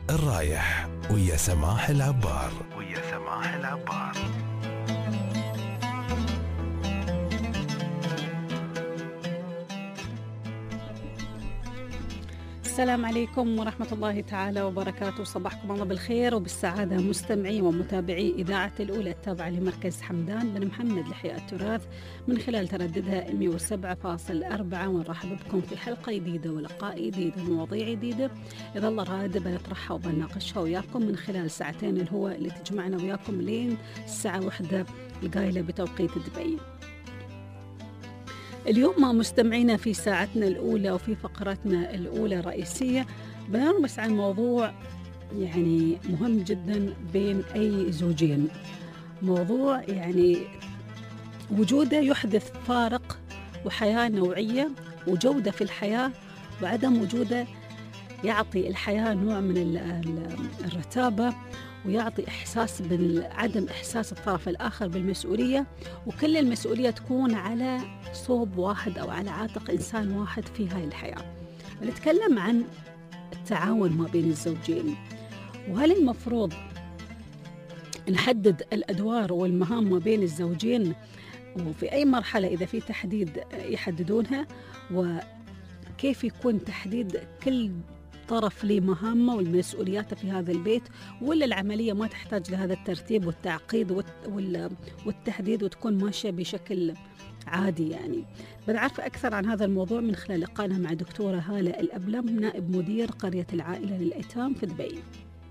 الرايح ويا سماح العبار. السلام عليكم ورحمة الله تعالى وبركاته. صباحكم الله بالخير وبالسعادة مستمعي ومتابعي إذاعة الأولى التابعة لمركز حمدان بن محمد لإحياء التراث من خلال ترددها 107.4. ونرحب بكم في حلقة جديدة ولقاء جديد ومواضيع جديدة إذا الله راد بنطرحها وبناقشها وياكم من خلال ساعتين الهواء اللي تجمعنا وياكم لين الساعة 1 القايلة بتوقيت دبي. اليوم مستمعينا في ساعتنا الأولى وفي فقرتنا الأولى الرئيسية بنرمس عن موضوع يعني مهم جدا بين أي زوجين. موضوع يعني وجوده يحدث فارق وحياة نوعية وجودة في الحياة، وعدم وجوده يعطي الحياة نوع من الرتابة ويعطي إحساس بعدم إحساس الطرف الآخر بالمسؤولية، وكل المسؤولية تكون على صوب واحد أو على عاتق إنسان واحد في هاي الحياة. نتكلم عن التعاون ما بين الزوجين، وهل المفروض نحدد الأدوار والمهام ما بين الزوجين وفي أي مرحلة إذا في تحديد يحددونها، وكيف يكون تحديد كل طرف لي مهامة والمسؤوليات في هذا البيت، ولا العملية ما تحتاج لهذا الترتيب والتعقيد والتحديد وتكون ماشية بشكل عادي. يعني بنعرف أكثر عن هذا الموضوع من خلال لقائنا مع دكتورة هالة الأبلم، نائب مدير قرية العائلة للأيتام في دبي.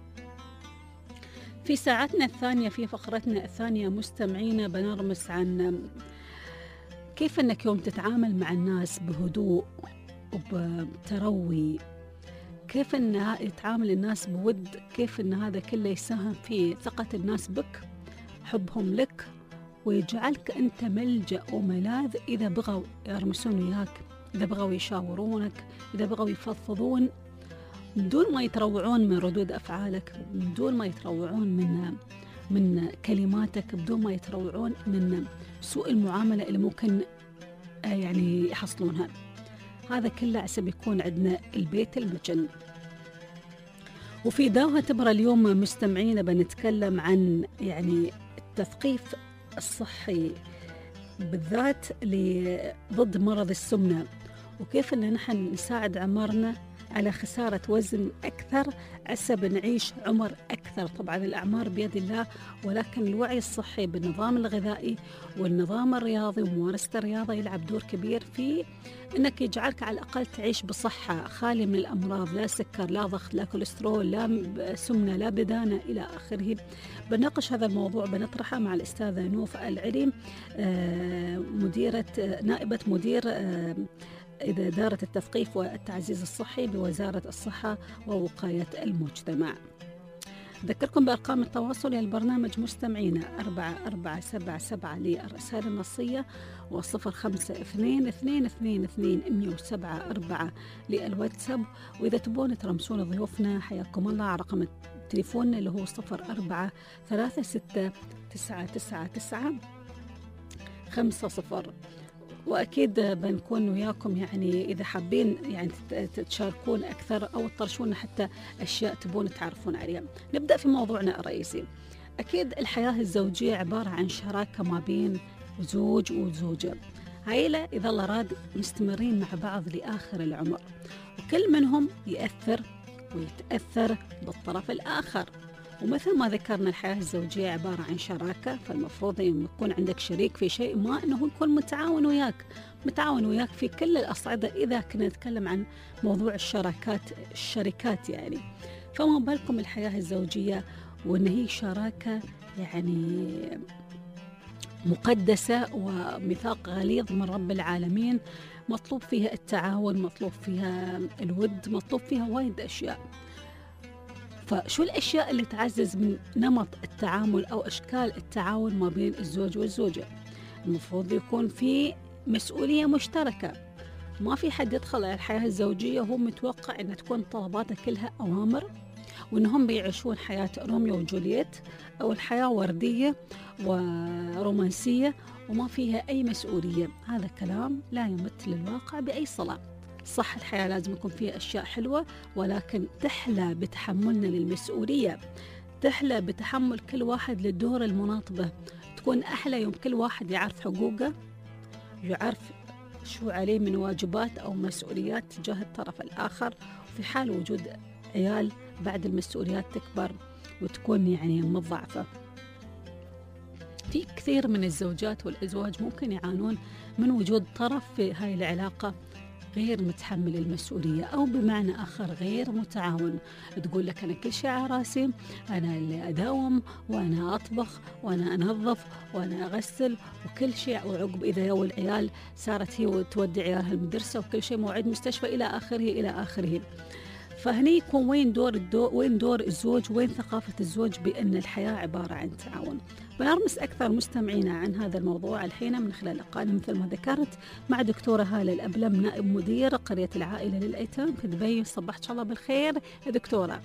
في ساعتنا الثانية في فقرتنا الثانية مستمعينا بنرمس عن كيف أنك يوم تتعامل مع الناس بهدوء وبتروي، كيف أن يتعامل الناس بود، كيف أن هذا كله يساهم في ثقة الناس بك، حبهم لك، ويجعلك أنت ملجأ وملاذ إذا بغوا يرمسون وياك، إذا بغوا يشاورونك، إذا بغوا يفضفضون، من دون ما يتروعون من ردود أفعالك، من دون ما يتروعون من كلماتك، بدون ما يتروعون من سوء المعاملة اللي ممكن يعني يحصلونها. هذا كله عسب يكون عندنا البيت المجن. وفي داوها تبرى اليوم مستمعين بنتكلم عن يعني التثقيف الصحي بالذات ضد مرض السمنة، وكيف أن نحن نساعد عمرنا على خسارة وزن أكثر عسب نعيش عمر أكثر. طبعا الأعمار بيد الله، ولكن الوعي الصحي بالنظام الغذائي والنظام الرياضي وممارسة الرياضة يلعب دور كبير في أنك يجعلك على الأقل تعيش بصحة خالي من الأمراض، لا سكر، لا ضغط، لا كوليسترول، لا سمنة، لا بدانة إلى آخره. بناقش هذا الموضوع بنطرحه مع الأستاذة نوف العليم، نائبة مدير إدارة التثقيف والتعزيز الصحي بوزارة الصحة ووقاية المجتمع. أذكركم بأرقام التواصل للبرنامج مستمعينا 4477 للرسائل النصية و0522222174 للواتساب. وإذا تبون ترمسون ضيوفنا حياكم الله على رقم التليفون اللي هو 0436999950. وأكيد بنكون وياكم يعني إذا حابين يعني تشاركون أكثر أو تطرشون حتى أشياء تبون تعرفون عليها. نبدأ في موضوعنا الرئيسي. أكيد الحياة الزوجية عبارة عن شراكة ما بين زوج وزوجة، عائلة إذا الله راد مستمرين مع بعض لآخر العمر، وكل منهم يأثر ويتأثر بالطرف الآخر. ومثل ما ذكرنا الحياة الزوجية عبارة عن شراكة، فالمفروض أن يكون عندك شريك في شيء ما أنه يكون متعاون وياك في كل الأصعدة. إذا كنا نتكلم عن موضوع الشركات يعني، فما بالكم الحياة الزوجية وأن هي شراكة يعني مقدسة وميثاق غليظ من رب العالمين، مطلوب فيها التعاون، مطلوب فيها الود، مطلوب فيها وايد أشياء. فشو الأشياء اللي تعزز من نمط التعامل أو أشكال التعاون ما بين الزوج والزوجة؟ المفروض يكون في مسؤولية مشتركة، ما في حد يدخل على الحياة الزوجية وهو متوقع أن تكون طلباته كلها أوامر، وأنهم بيعيشون حياة روميو وجولييت أو الحياة وردية ورومانسية وما فيها أي مسؤولية. هذا كلام لا يمت للواقع بأي صلة. صح الحياة لازم يكون فيها أشياء حلوة، ولكن تحلى بتحملنا للمسؤولية، تحلى بتحمل كل واحد للدور المناط به. تكون أحلى يوم كل واحد يعرف حقوقه، يعرف شو عليه من واجبات أو مسؤوليات تجاه الطرف الآخر. وفي حال وجود عيال بعد المسؤوليات تكبر وتكون يعني مضاعفة. في كثير من الزوجات والأزواج ممكن يعانون من وجود طرف في هاي العلاقة غير متحمل المسؤولية، أو بمعنى آخر غير متعاون. تقول لك أنا كل شيء على راسي، أنا اللي أداوم وأنا أطبخ وأنا أنظف وأنا أغسل وكل شيء، وعقب إذا يو العيال صارت هي وتودي عيالها المدرسة وكل شيء موعد مستشفى إلى آخره إلى آخره. فهني يكون وين دور الزوج، وين ثقافة الزوج بأن الحياة عبارة عن تعاون. بنرمس أكثر مستمعينا عن هذا الموضوع الحين من خلال لقائنا مثل ما ذكرت مع دكتورة هالة الأبلم، نائب مدير قرية العائلة للأيتام في دبي. صبحت الله بالخير يا دكتورة.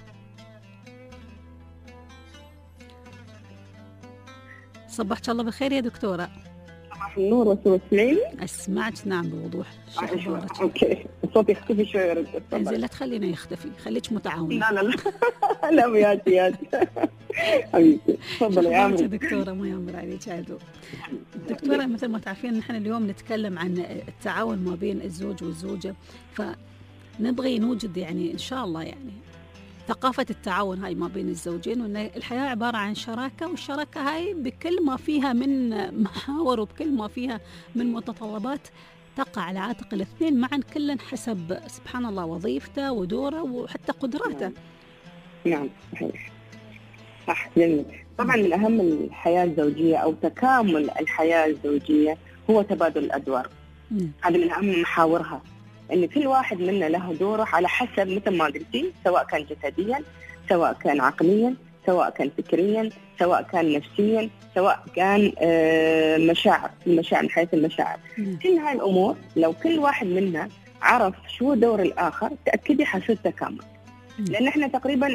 صبحت الله بالخير يا دكتورة. صباح النور وسمعيني؟ أسمعك نعم بوضوح. اوكي صوتي يختفي شوي. لا تخلينا يختفي، خليك متعاونة. لا لا وياتي حبيبتي تفضلي يا عمري. دكتورة ما يمر عليك عدو. دكتورة مثل ما تعرفين نحن اليوم نتكلم عن التعاون ما بين الزوج والزوجة، فنبغي نوجد يعني إن شاء الله يعني ثقافة التعاون هاي ما بين الزوجين، وأن الحياة عبارة عن شراكة، والشراكة هاي بكل ما فيها من محاور وبكل ما فيها من متطلبات تقع على عاتق الاثنين معا، كلا حسب سبحان الله وظيفته ودوره وحتى قدراته. نعم صحيح صح جميل. طبعا من أهم الحياة الزوجية أو تكامل الحياة الزوجية هو تبادل الأدوار. هذا من أهم محاورها، أن كل واحد منا له دوره على حسب مثل ما قلتي، سواء كان جسديا، سواء كان عقليا، سواء كان فكريا، سواء كان نفسيا، سواء كان مشاعر من حيث المشاعر. كل هاي الأمور لو كل واحد منا عرف شو دور الآخر تأكدي حصل تكامل. لأن احنا تقريبا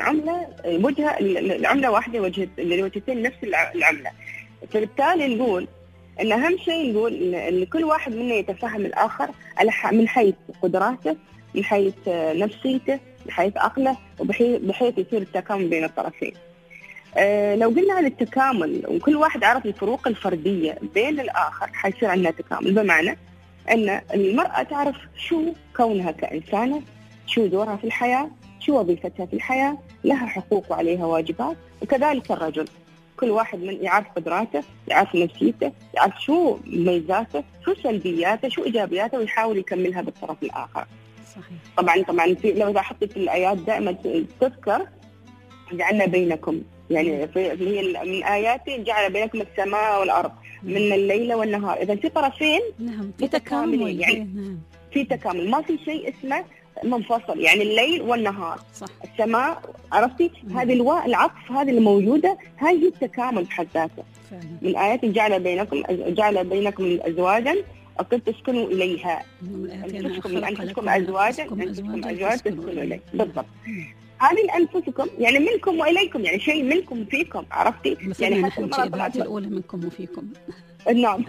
العملة واحدة، الوجهتين نفس العملة. فبالتالي نقول ان اهم شيء نقول ان كل واحد منا يتفهم الاخر من حيث قدراته، من حيث نفسيته، من حيث عقله، وبحيث يصير التكامل بين الطرفين. لو قلنا عن التكامل وكل واحد عرف الفروق الفرديه بين الاخر حيصير عندنا تكامل، بمعنى ان المراه تعرف شو كونها كانسانه، شو دورها في الحياه، شو وظيفتها في الحياه، لها حقوق وعليها واجبات. وكذلك الرجل كل واحد من يعرف قدراته، يعرف نفسيته، يعرف شو ميزاته، شو سلبياته، شو إيجابياته، ويحاول يكملها بالطرف الآخر. صحيح. طبعا لو لاحظت في الآيات دائما تذكر جعلنا بينكم، يعني هي من آياته جعل بينكم السماء والأرض من الليل والنهار. إذا في طرفين نعم في تكامل، يعني نعم في تكامل، ما في شيء اسمه منفصل، يعني الليل والنهار صح. السماء، عرفتي هذه العطف هذه الموجودة، هذه التكامل بحد ذاته. من آيات جعل بينكم أزواجا أو تسكنوا إليها، أنفسكم أزواجا تسكنوا إليه. بالضبط. هذه أنفسكم يعني منكم وإليكم، يعني شيء منكم فيكم، عرفتي يعني حتى المرة الأولى منكم وفيكم. نعم.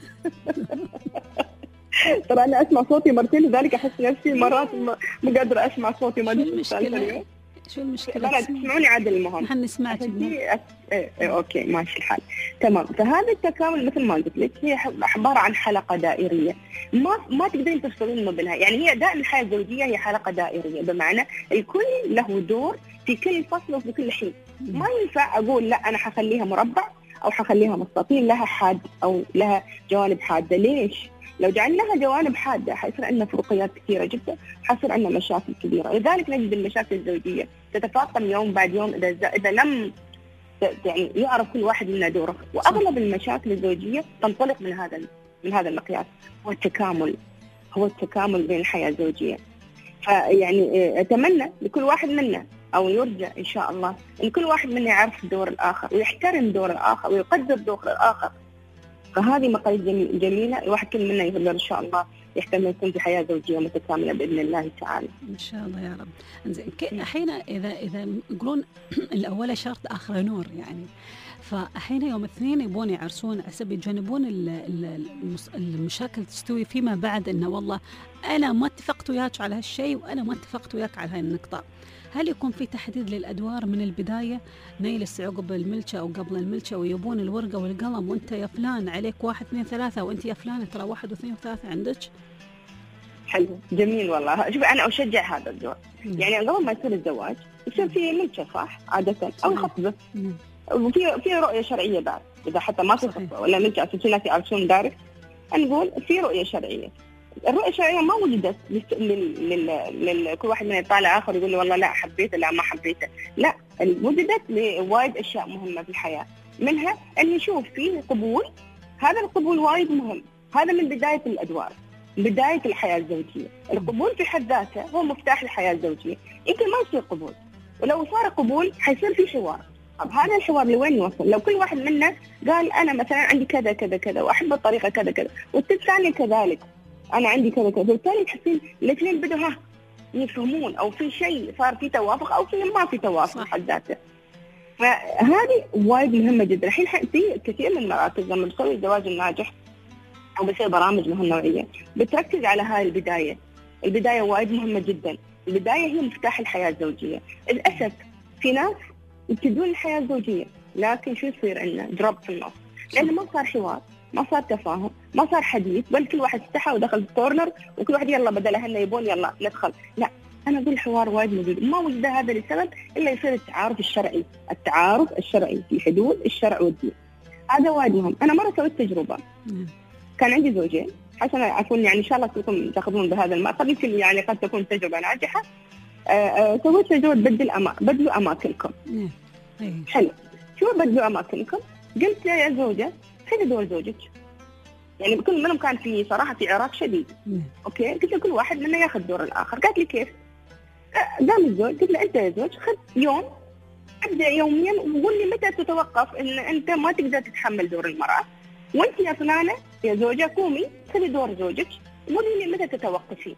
ترى أنا أسمع صوتي مرتين، لذلك أحس نفسي مرات ما قادرة أسمع صوتي. ما شو المشكلة؟ تسمعوني عادل المهم. نحن نسمعك. أوكي ماشي الحال تمام. فهذا التكامل مثل ما قلت لك هي عبارة عن حلقة دائرية، ما تقدرين تفصلين ما بينها. يعني هي دائما الحياة الزوجية هي حلقة دائرية، بمعنى الكل له دور في كل فصل وفي كل حين. ما ينفع أقول لا أنا حخليها مربع أو حخليها مستطيل لها حاد أو لها جوانب حادة. ليش؟ لو جعلناها جوانب حادة حيصير عندنا فروقيات كثيرة جدا، حيصير عندنا مشاكل كبيرة. لذلك نجد المشاكل الزوجية تتفاقم يوم بعد يوم إذا لم يعني يعرف كل واحد منا دوره. وأغلب المشاكل الزوجية تنطلق من هذا المقياس، هو التكامل بين الحياة الزوجية. فيعني أتمنى لكل واحد منا أو يرجى إن شاء الله إن كل واحد منا يعرف دور الآخر ويحترم دور الآخر ويقدر دور الآخر. فهذه مقاييس جميلة الواحد كل منا يقدر إن شاء الله يحتمل يكون في حياة زوجية متكاملة بإذن الله تعالى. إن شاء الله يا رب. إنزين أحيانا إذا يقولون الأول شرط آخر نور يعني، فأحيانا يوم اثنين يبون يعرسون عسب يتجنبون المشاكل تستوي فيما بعد، إنه والله أنا ما اتفقت وياك على هالشيء وأنا ما اتفقت وياك على هاي النقطة. هل يكون في تحديد للأدوار من البداية، نيلس عقب الملكة أو قبل الملكة، ويبون الورقة والقلم وأنت يا فلان عليك 1 2 3 وأنت يا فلان ترى 1 و2 و3 عندك؟ حلو جميل والله. شوف أنا أشجع هذا الدور. يعني قبل ما يصير الزواج يصير في ملكة صح عادة أو خطبة، وفي رؤية شرعية بعد إذا حتى ما في خطبة ولا ملكة، أساسا ناس يعرسون دايركت، نقول في رؤية شرعية. الرؤية الشرعية ما وجدت كل واحد من يطالع آخر يقول له والله لا حبيته لا ما حبيته، لا وجدت لوايد أشياء مهمة في الحياة، منها أن يشوف فيه قبول. هذا القبول وايد مهم، هذا من بداية الأدوار، بداية الحياة الزوجية. القبول في حد ذاته هو مفتاح الحياة الزوجية. يمكن ما يصير قبول، ولو صار قبول حيصير في حوار. طب هذا الحوار لوين يوصل؟ لو كل واحد منا قال أنا مثلا عندي كذا كذا كذا وأحب الطريقة كذا كذا والثاني كذلك أنا عندي كذا كذا، بالتالي تحسين الاثنين بدوا يفهمون أو في شيء صار في توافق أو في ما في توافق حد ذاته. فهذه وايد مهمة جدا. الحين في كثير من المراكز لما بتسوي الزواج الناجح أو بتصير برامج من هالنوعية بتركز على هاي البداية. البداية وايد مهمة جدا. البداية هي مفتاح الحياة الزوجية. للأسف في ناس يبتدون الحياة الزوجية لكن شو يصير عندنا؟ دروب في النص، لأنه ما صار حوار، ما صار تفاهم، ما صار حديث، بل كل واحد استحى ودخل في كورنر وكل واحد يلا بدل أهلنا يبون يلا ندخل. لا، أنا أقول الحوار وايد موجود، ما وجد هذا لسبب إلا يصير التعارف الشرعي. التعارف الشرعي في حدود الشرع والدين، هذا وايد مهم. أنا مرة سويت تجربة، كان عندي زوجين عشان أكون يعني إن شاء الله كلكم تأخذون بهذا المأخذ، يمكن يعني قد تكون تجربة ناجحة. سويت تجربة بدلوا أماكنكم. حلو، شو بدلوا أماكنكم؟ قلت يا زوجة خذي دور زوجك. يعني كل منهم كان في صراحة في عراك شديد. أوكي، قلت كل واحد منا ياخذ دور الآخر. قالت لي كيف؟ قام الزوج قلت له أنت يا زوج خذ يوم، أبدأ يوميا وقول لي متى تتوقف إن أنت ما تقدر تتحمل دور المرأة، وأنت يا فلانة يا زوجة قومي خذي دور زوجك وقولي لي متى تتوقفين.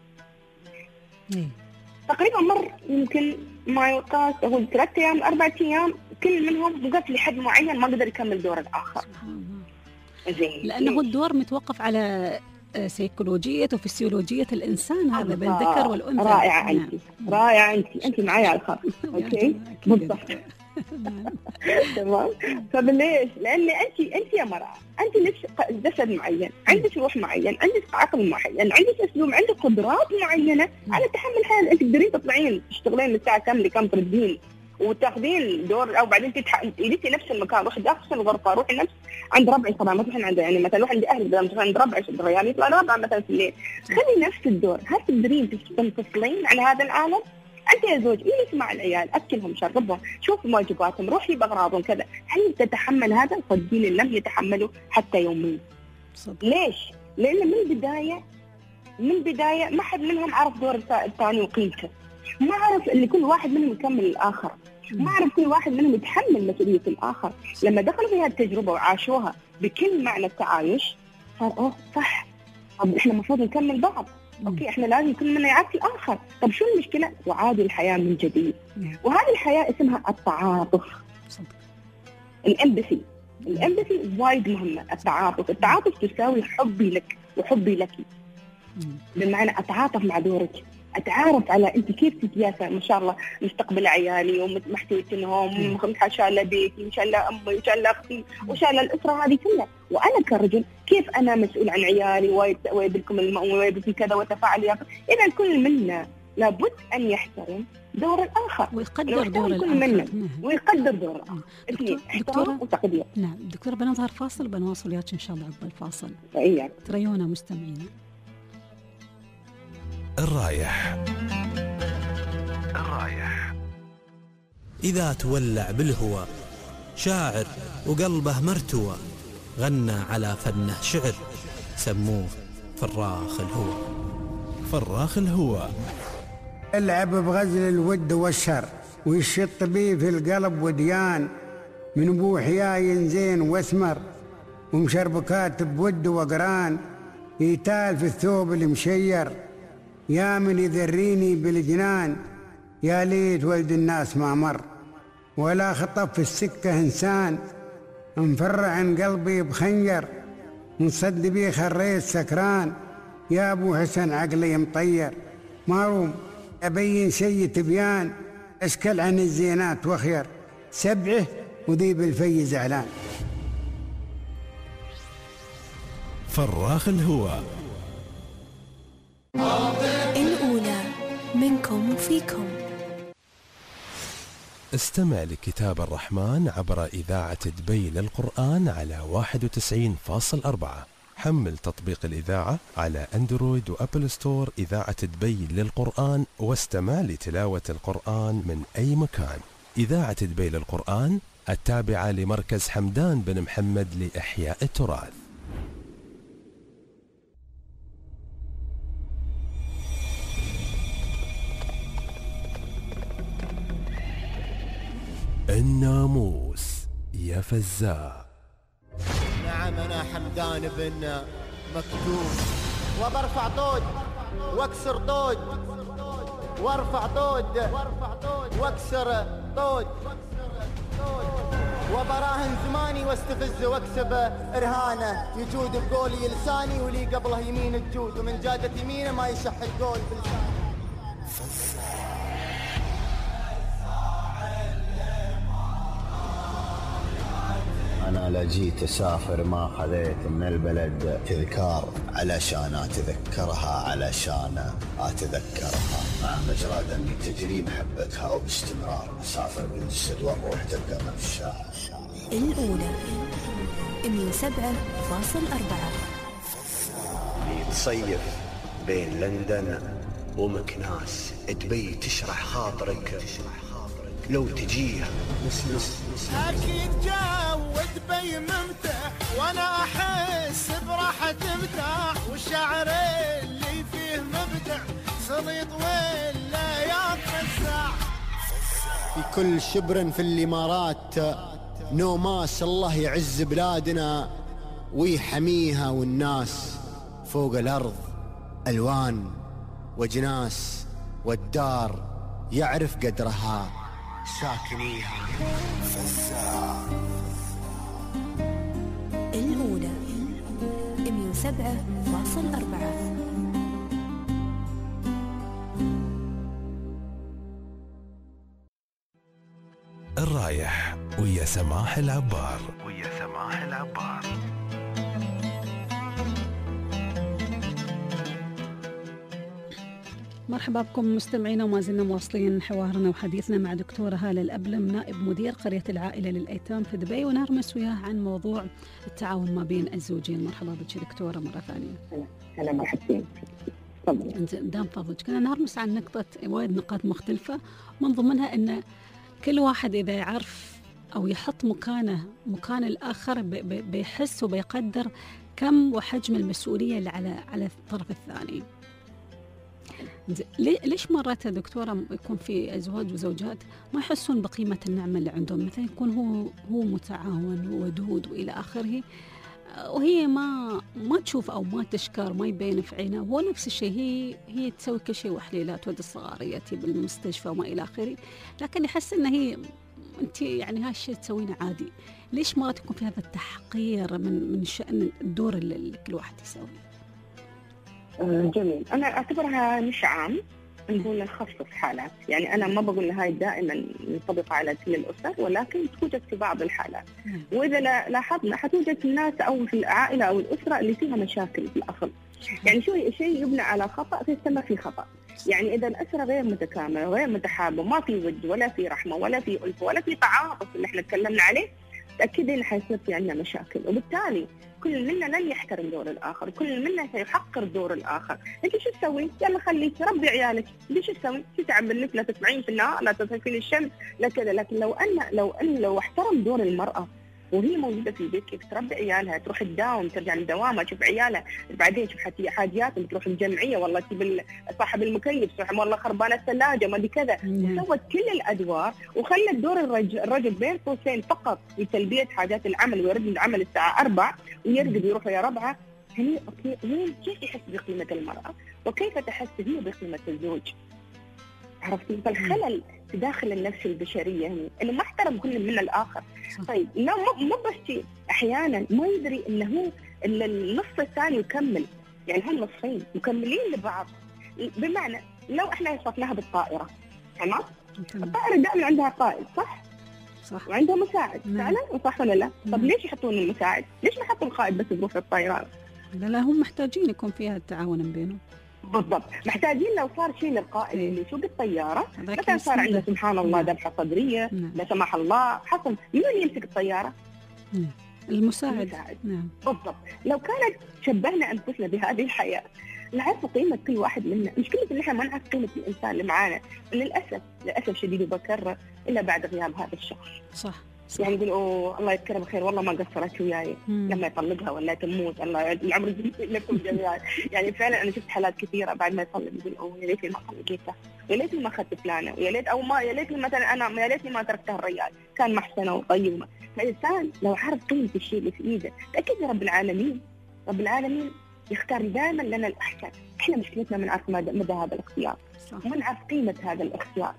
تقريبا مر يمكن ما يقاس أقول 3 أيام 4 أيام، كل منهم وقف لحد معين ما قدر يكمل دور الآخر. زين، لأنه الدور متوقف على سيكولوجية وفسيولوجية الإنسان، هذا بين الذكر والأنثى. رائعة أنت، رائعة أنت معي على الخط. أوكي بالضبط. تمام. فبليش؟ لأن أنت يا مرأة أنت لك جسد معين، عندك روح معين، عندك عقل معين، عندك أسلوب، عندك قدرات معينة على تحمل حال. أنت تقدرين تطلعين تشتغلين من الساعة كم لكم تردين وتاخذين دور، أو بعدين تجلسي نفس المكان، روحي داخل الغرفة، روحي نفس عند ربعي طبعا ما تروحين عنده، يعني مثلا روح عند أهلي بدل ما تروحين عند ربعي الريال يطلع ربع مثلا في الليل. خلي نفس الدور. هل تقدرين تنفصلين عن هذا العالم؟ أنت يا زوج إيش مع العيال، أكلهم شربهم، شوف واجباتهم، روحي بأغراضهم كذا. هل تتحمل هذا؟ صدقيني لم يتحملوا حتى يومين. ليش؟ لأن من البداية ما حد منهم عرف دور الثاني وقيمته، ما عرف اللي كل واحد منهم يكمل الآخر، ما عرف كل واحد منهم يتحمل مسؤولية الآخر. لما دخلوا في هذه التجربة وعاشوها بكل معنى التعايش صار صح، طب إحنا المفروض نكمل بعض. أوكي، إحنا لازم كل منا يعرف الآخر. طب شو المشكلة؟ وعادي الحياة من جديد. وهذه الحياة اسمها التعاطف. الإمباثي وايد مهمة. التعاطف تساوي حبي لك وحبي لك، بمعنى أتعاطف مع دورك، أتعرف على أنت كيف تتياسى ما شاء الله مستقبل عيالي ومحتويتهم، شايلة بيتي وشايلة أمي وشايلة أختي وشايلة الأسرة هذه كلها، وأنا كرجل كيف أنا مسؤول عن عيالي ويبلكم المأمون ويبلكم كذا وتفاعل. إذا كل منا لابد أن يحترم دور الآخر ويقدر دور الآخر ويقدر دور الآخر. احترام وتقدير. نعم دكتورة، بنظهر فاصل بنواصل وياك إن شاء الله عقب الفاصل. إياك تريونا مستمعينا. الرايح إذا تولع بالهوى شاعر وقلبه مرتوى، غنى على فنه شعر، سموه فراخ الهوى. العب بغزل الود والشر ويشط بيه في القلب وديان، من ابو حياين زين واسمر ومشربكات بود وقران، يتال في الثوب المشير، يا من يذريني بالجنان، يا ليت ولد الناس ما مر، ولا خطف في السكة إنسان، انفر عن قلبي بخنجر، مصد بي خريت سكران، يا أبو حسن عقلي مطير، ماروم أبين شي تبيان، أشكل عن الزينات وخير، سبعه وذي بالفي زعلان. فراخ الهواء. الأولى منكم وفيكم. استمع لكتاب الرحمن عبر إذاعة دبي للقرآن على 91.4. حمل تطبيق الإذاعة على أندرويد وأبل ستور إذاعة دبي للقرآن، واستمع لتلاوة القرآن من أي مكان. إذاعة دبي للقرآن التابعة لمركز حمدان بن محمد لإحياء التراث. الناموس يا فزاع. نعم أنا حمدان بن مكتوم، وبرفع طود واكسر طود، وارفع طود واكسر طود، وبراهن زماني واستفز واكسب رهانه، يجود بقولي لساني ولي قبله يمين الجود، ومن جادت يمينه ما يشح القول بلسانه. أنا لجيت أسافر ما خذيت من البلد تذكار، علشان أتذكرها علشان أتذكرها، مع مجرى دمي تجري محبتها وباستمرار أسافر بالجسد والروح تبقى مفشاة. الأولى 107.4. تصيف بين لندن ومكناس، دبي تشرح خاطرك لو تجيها. أكيد جو دبي ممتع، وأنا أحس براحة مرتاح، والشعر اللي فيه مبدع، صليط ولا يتفزع. في كل شبر في الإمارات نوماس، الله يعز بلادنا ويحميها، والناس فوق الأرض ألوان وجناس، والدار يعرف قدرها ساكنيها. فزاع. الأولى 107.4. الرايح ويا سماح العبار. مرحبا بكم مستمعينا، وما زلنا مواصلين حوارنا وحديثنا مع دكتورة هالة الأبلم، نائب مدير قرية العائلة للأيتام في دبي، ونرمس وياه عن موضوع التعاون ما بين الزوجين. مرحبا بك دكتورة مرة ثانية. هلا مرحبا. تفضلي. انت دام فضلك، كنا نرمس عن وايد نقاط مختلفة، من ضمنها ان كل واحد اذا يعرف او يحط مكان الآخر بيحس وبيقدر كم وحجم المسؤولية اللي على الطرف الثاني. ليش مرات دكتورة يكون في أزواج وزوجات ما يحسون بقيمة النعمة اللي عندهم، مثلا يكون هو متعاون وودود وإلى آخره، وهي ما تشوف أو ما تشكر، ما يبين في عينها، هو نفس الشيء، هي تسوي كل شيء وحليلة، تود الصغار يأتي بالمستشفى وما إلى آخره، لكن يحس إن هي أنت يعني هالشيء تسوينه عادي. ليش مرات يكون في هذا التحقير من شأن الدور اللي كل واحد يسويه؟ جميل. أنا أعتبرها مش عام، نقول نخصص حالات، يعني أنا ما بقول هاي دائما منطبقة على كل الأسر، ولكن توجد في بعض الحالات. وإذا لاحظنا حتوجد في الناس أو في العائلة أو الأسرة اللي فيها مشاكل في الأصل، يعني شيء يبنى على خطأ فيستمر في خطأ. يعني إذا الأسرة غير متكاملة غير متحابة، ما في ود ولا في رحمة ولا في ألفة ولا في تعاطف اللي احنا تكلمنا عليه، تأكدين حيصير في عندنا مشاكل، وبالتالي كل منا لن يحترم دور الآخر، كل منا سيحقر دور الآخر. أنت شو تسوي؟ يلا خليك ربي عيالك، أنت شو تسوي؟ تتعب لك، لا تطلعين في النهار، لا تطفين الشمس، لا كذا. لكن لو احترم دور المرأة وهي موجودة في البيت، كيف تربي عيالها، تروح تداوم، ترجع من دوامها، تشوف عيالها، بعدين تشوف حاجياتهم، تروح الجمعية، والله تجيب صاحب المكيف، صح والله خربانة الثلاجة، ما دي كذا، سوت كل الأدوار وخلت دور الرجل بين قوسين فقط في تلبية حاجات العمل، ويرد من العمل الساعة 4 ويرقد يروح يا ربعة. هني اوكي وين كيف يحس بقيمه المراه وكيف تحس هي بقيمه الزوج. عرفتي؟ فالخلل في داخل النفس البشريه هنا انه ما احترم كل من الاخر. طيب لا مو بس احيانا ما يدري انه هو النص الثاني يكمل، يعني هم نصين مكملين لبعض. بمعنى لو احنا وصفناها بالطائره، تمام؟ الطائره دائما عندها قائد، صح؟ وعندها مساعد، فعلا صح ولا لا؟ طب ليش يحطون المساعد؟ ليش ما يحطوا القائد بس بروح الطائرات؟ لا هم محتاجين يكون فيها التعاون بينهم. بالضبط، محتاجين لو صار شيء للقائد اللي يسوق الطياره، مثلا صار عنده سبحان الله ذبحه صدريه، لا سمح الله حصل، مين اللي يمسك الطياره؟ المساعد. نعم بالضبط. لو كانت شبهنا انفسنا بهذه الحياه نعرف قيمه كل واحد منا. مشكلة ان احنا ما نعرف قيمه الانسان اللي معانا، للاسف شديد وبكرر الا بعد غياب هذا الشخص. صح. يعني يقول اوه الله يذكرها بخير والله ما قصرت وياي لما يطلقها ولا تموت، الله العمر يجزيك لكم جميعا. يعني فعلا انا شفت حالات كثيره بعد ما يطلق يقول اوه يا ليتني ما طلقتها، يا ليتني ما اخذت فلانه، ويا ليت او ما يا ليتني مثلا انا يا ليتني ما تركتها الرجال، كان محسنه وطيبه. فالانسان لو عرف قيمه الشيء اللي في ايده اكيد رب العالمين يختار دائما لنا الاحسن. احنا مشكلتنا ما نعرف مدى هذا الاختيار، وما نعرف قيمه هذا الاختيار.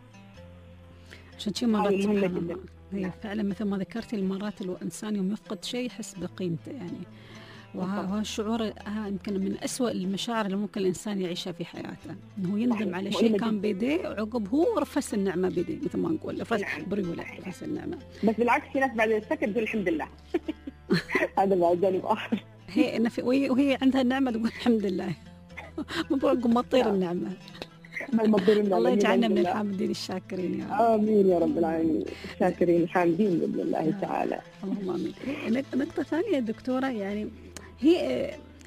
عشان شيء مرات هي فعلا مثل ما ذكرتي المرات الإنسان يوم يفقد شيء يحس بقيمته يعني، وهذا الشعور يمكن من أسوأ المشاعر اللي ممكن الإنسان يعيشها في حياته، إنه يندم على شيء كان بيديه وعقب هو رفس النعمة بيديه مثل ما نقول رفس بريولة رفس النعمة. بس بالعكس في ناس بعد السكر تقول الحمد لله. هذا بعد جانب آخر. هي وهي عندها النعمة تقول الحمد لله. مبروك مطير النعمة. الله يجعلنا من الحامدين الشاكرين يا رب. آمين يا رب العالمين، الشاكرين الحامدين بإذن الله تعالى. اللهم آمين. نقطة ثانية دكتورة، يعني هي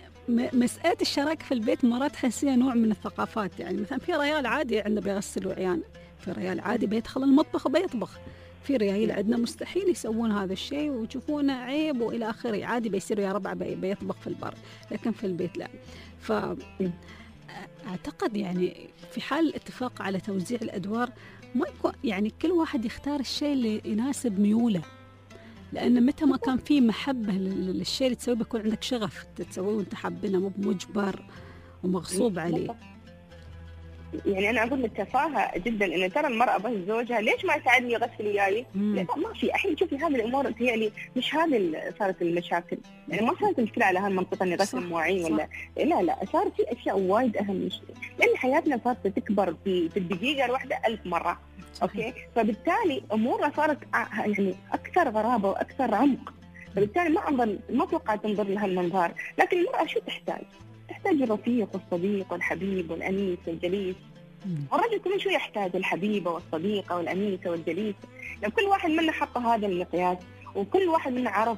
مسألة الشراكة في البيت مرات تحسيها نوع من الثقافات. يعني مثلا في رجال عادي عندنا بيغسلوا عيان، في رجال عادي بيدخل المطبخ وبيطبخ، في رجال عندنا مستحيل يسوون هذا الشيء ويشوفونه عيب وإلى آخره، عادي بيصيروا يا ربع بيطبخ في البر، لكن في البيت لا. أعتقد يعني في حال الاتفاق على توزيع الأدوار ما يكون يعني كل واحد يختار الشيء اللي يناسب ميوله، لأن متى ما كان في محبة للشيء اللي تسويه بيكون عندك شغف تسويه وانت حابينه، مو مجبر ومغصوب عليه. يعني أنا أقول التفاهة جدا إن ترى المرأة بس زوجها ليش ما يساعدني يغسل وياي؟ لا ما في. الحين شوفي هذه الأمور هي مش هذه اللي صارت المشاكل، يعني ما صارت المشكلة على هالمنطقة إني غسل مواعين ولا لا صار في أشياء وايد أهم من شيء، لأن حياتنا صارت تكبر في الدقيقة الواحدة 1000 مرة. أوكي، فبالتالي أمورنا صارت يعني أكثر غرابة وأكثر عمق، فبالتالي ما توقعت تنظر لها المنظار. لكن المرأة شو تحتاج الرفيق والصديق والحبيب والأنيس والجليس، والرجل كمان شو يحتاج الحبيبة والصديقة والأنيسة والجليسة. لو كل واحد منا حط هذا المقياس وكل واحد منا عرف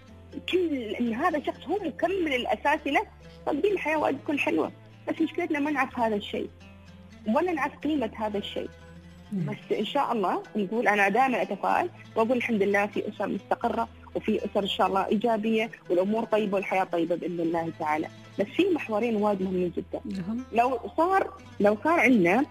إن هذا الشخص هو مكمل الأساسي له، صدقين الحياة وايد تكون حلوة. بس مشكلتنا ما نعرف هذا الشيء ولا نعرف قيمة هذا الشيء. بس إن شاء الله نقول أنا دائما أتفائل وأقول الحمد لله في أسر مستقرة وفي أسر إن شاء الله إيجابية والأمور طيبة والحياة طيبة بإذن الله تعالى. بس في محورين وايد مهمين جدا. لو صار عندنا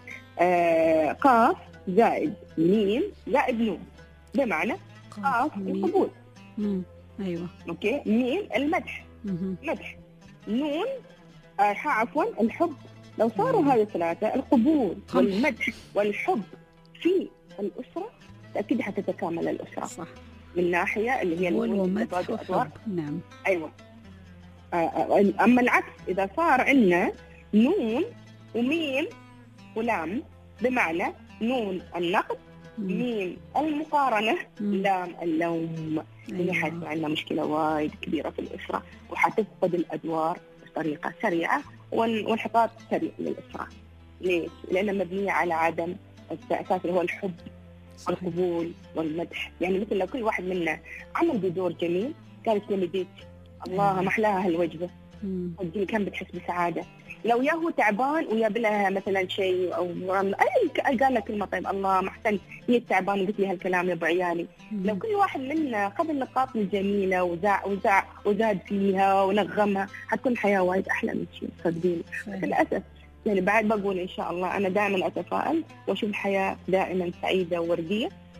قاف زائد ميم زائد نون، بمعنى قاف القبول، أيوة أوكي، ميم المدح، مدح، نون عفوا الحب. لو صاروا هذه الثلاثة القبول والمدح والحب في الأسرة أكيد حتتكامل الأسرة. صح. من ناحية اللي هي المدح والحب. نعم. أيوة. أما العكس إذا صار عندنا نون وميم ولام، بمعنى نون النقد، ميم المقارنة، لام اللوم، اللي حيصير عندنا مشكلة وايد كبيرة في الأسرة وحتفقد الأدوار بطريقة سريعة وانحطاط سريع للأسرة. ليش؟ لأنها مبنية على عدم الأساس اللي هو الحب والقبول والمدح. يعني مثل لو كل واحد منا عمل بدور جميل قالت لي الله محلاها هالوجبة، صدقني كان بتحس بسعادة. لو ياهو تعبان وياب لها مثلا شيء أو قال لك كلمة طيب الله محسن هي تعبان وقلت لي هالكلام يا أبو عيالي. لو كل واحد منا قبل النقاط الجميلة وزاد فيها ونغمها حتكون الحياة وايد أحلى من شيء صدقيني. بس للأسف يعني بعد بقول إن شاء الله أنا دائما أتفائل وأشوف الحياة دائما سعيدة ووردية،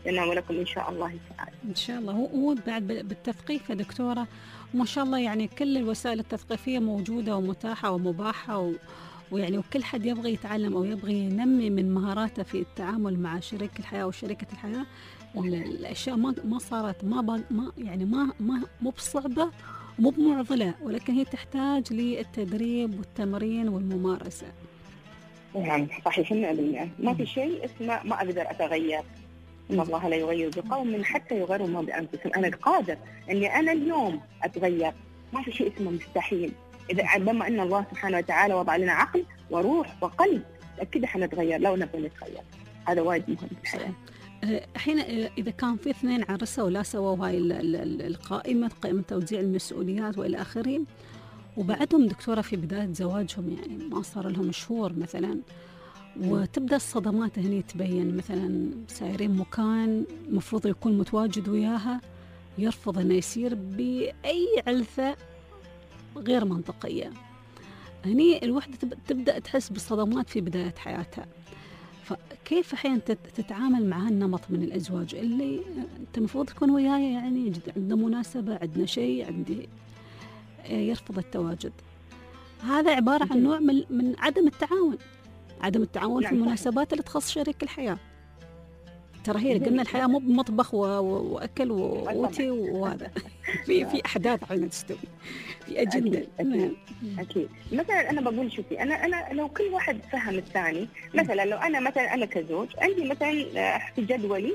لنا ولكم إن شاء الله تعالى. إن شاء الله. هو بعد بالتثقيف يا دكتورة، وما شاء الله يعني كل الوسائل التثقيفية موجودة ومتاحة ومباحة، ويعني وكل حد يبغى يتعلم أو يبغى ينمي من مهاراته في التعامل مع شريك الحياة وشريكة الحياة. الأشياء ما صارت ما يعني مو بصعبة ومو بمعضلة، ولكن هي تحتاج للتدريب والتمرين والممارسة. نعم صحيح 100%. ما في شيء اسمه ما أقدر أتغير، إن الله لا يغير بقوم حتى يغيروا ما بأنفسهم. أنا قادر إني أنا اليوم أتغير، ما في شيء اسمه مستحيل. إذا بما أن الله سبحانه وتعالى وضع لنا عقل وروح وقلب، أكيد حنتغير لو نبغى نتغير. هذا وايد مهم في الحياة. الحين إذا كان في اثنين عرسوا ولا سووا هاي قائمة توزيع المسؤوليات وإلى آخره، وبعدهم دكتورة في بداية زواجهم يعني ما صار لهم شهور مثلا، وتبدأ الصدمات هني تبين. مثلا سايرين مكان مفروض يكون متواجد وياها، يرفض أنه يسير بأي علثة غير منطقية. هني الوحدة تبدأ تحس بالصدمات في بداية حياتها. فكيف حين تتعامل مع هالنمط من الأزواج اللي أنت المفروض تكون وياي، يعني عندنا مناسبة، عندنا شيء، عندي يرفض التواجد؟ هذا عبارة عن نوع من عدم التعاون في المناسبات اللي تخص شريك الحياة. ترى هي قلنا الحياة مو بمطبخ وأكل ووتي وهذا في أحداث عنا تستوي، في أجندة. أكيد. مثلا أنا بقول شوفي، أنا لو كل واحد فهم الثاني، مثلا لو أنا كزوج عندي مثلا في جدولي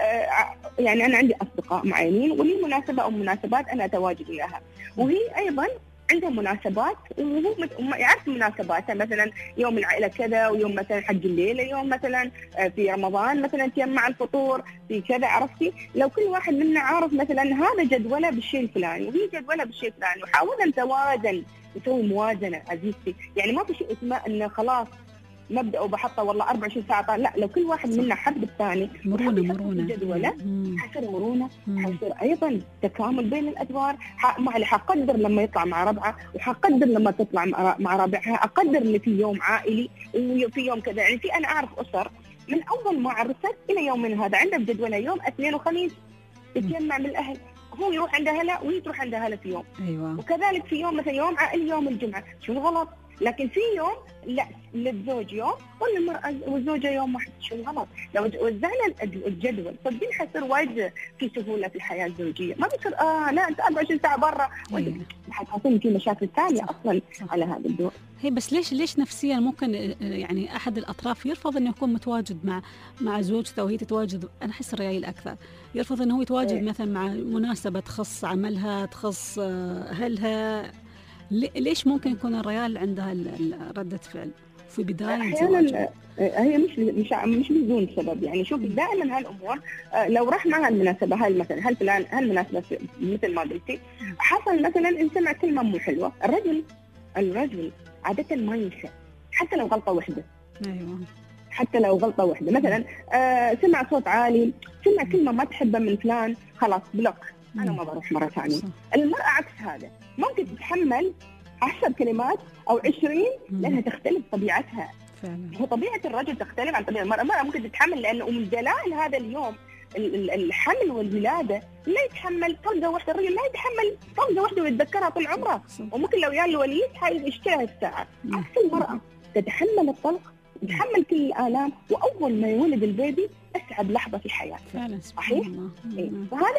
يعني أنا عندي أصدقاء معينين ولي مناسبة أو مناسبات أنا أتواجد وياها، وهي أيضا عندها مناسبات وهو يعرف مناسباتها، مثلا يوم العائلة كذا، ويوم مثلا حق الليلة، يوم مثلا في رمضان مثلا تجمع الفطور في كذا، عرفتي؟ لو كل واحد منا عارف مثلا هذا جدوله بالشيء الفلاني وهي جدوله بالشيء الفلاني، وحاولنا نتوازن، نسوي موازنة عزيزتي. يعني ما في شيء اسمه إنه خلاص مبدأ وبحطه والله 24 ساعة. لا، لو كل واحد منا حب الثاني مرونة جدوله، حصير مرونة، حصير أيضا تكامل بين الأدوار. حقدر لما يطلع مع ربعه، وحقدر لما تطلع مع ربعها، أقدر اللي في يوم عائلي وفي يوم كذا. يعني في أنا أعرف أسر من أول ما عرست إلى يومنا هذا عندها بجدولها يوم اثنين وخميس تتجمع من الأهل، هو يروح عند أهله وهي تروح عند أهله في يوم. أيوة. وكذلك في يوم مثلا يوم عائلي يوم الجمعة، شو غلط؟ لكن في يوم لا، للزوج يوم والمرأة والزوجة يوم واحد، شو غلط؟ لو وزعنا الجدول صدقين حيصير وايد في سهولة في الحياة الزوجية. ما بيصير لا أنت 24 ساعة برا، حتحصل في مشاكل ثانية أصلا على هذا الدور. هي بس ليش نفسيا ممكن يعني أحد الأطراف يرفض إنه يكون متواجد مع زوجته وهي تتواجد؟ أنا أحس الرجال أكثر يرفض إنه هو يتواجد مثلا مع مناسبة تخص عملها، تخص أهلها. ليش ممكن يكون الرجال عندها ردة فعل في بداية زواجه؟ هي مش بدون سبب. يعني شوفي دائما هالأمور لو راح معها المناسبة، هاي مثلا هالمناسبة مثل ما قلتي، حصل مثلا إن سمع كلمة مو حلوة، الرجل عادة ما ينسى حتى لو غلطة واحدة. أيوة. حتى لو غلطة واحدة، مثلا سمع صوت عالي، سمع كلمة ما تحبها من فلان، خلاص بلوك، أنا ما بروح مرة ثانية. المرأة عكس هذا، ممكن تتحمل 10 كلمات أو 20 لأنها تختلف طبيعتها. فعلا. هو طبيعة الرجل تختلف عن طبيعة المرأة. المرأة ممكن تتحمل لأنه من دلائل هذا اليوم الحمل والولادة لا يتحمل طلقة واحدة، الرجل لا يتحمل طلقة واحدة ويتذكرها طول عمره، وممكن لو يا الوليد حيشتريها الساعة. عكس المرأة تتحمل الطلق، تتحمل كل الآلام، وأول ما يولد البيبي أسعد لحظة في حياته. فعلا. صحيح؟ فهذا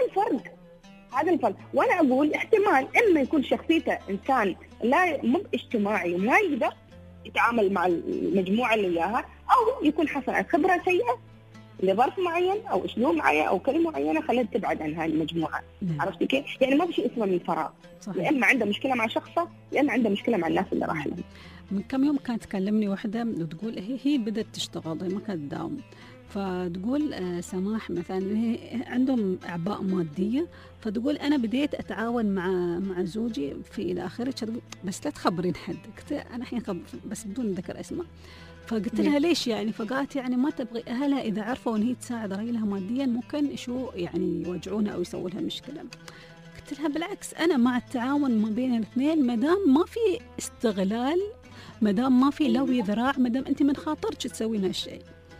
الفرق. وأنا أقول احتمال إما يكون شخصيته إنسان لا مو اجتماعي وما يقدر يتعامل مع المجموعة اللي وياها، أو يكون حصل على خبرة سيئة لظرف معين أو أسلوب معين أو كلمة معينة خلت تبعد عن هذه المجموعة. عرفتي كيف؟ يعني ما في شيء اسمه من فراغ. يا إما عنده مشكلة مع شخصه، يا إما عنده مشكلة مع الناس اللي راح لهم. من كم يوم كانت تكلمني واحدة وتقول هي بدأت تشتغل، ما كانت تداوم، فتقول سماح مثلا عندهم أعباء مادية، فتقول أنا بديت أتعاون مع زوجي في إلى آخره. بس لا تخبرين حد. قلت أنا الحين بس بدون ذكر اسمه. فقلت لها ليش يعني؟ فقالت يعني ما تبغي أهلها إذا عرفوا إن هي تساعد رجلها ماديا ممكن يعني يوجعونها أو يسووا لها مشكلة. قلت لها بالعكس، أنا مع التعاون ما بين الاثنين، ما دام ما في استغلال، ما دام ما في لوي ذراع، ما دام أنت من خاطرك تسوين هالشيء.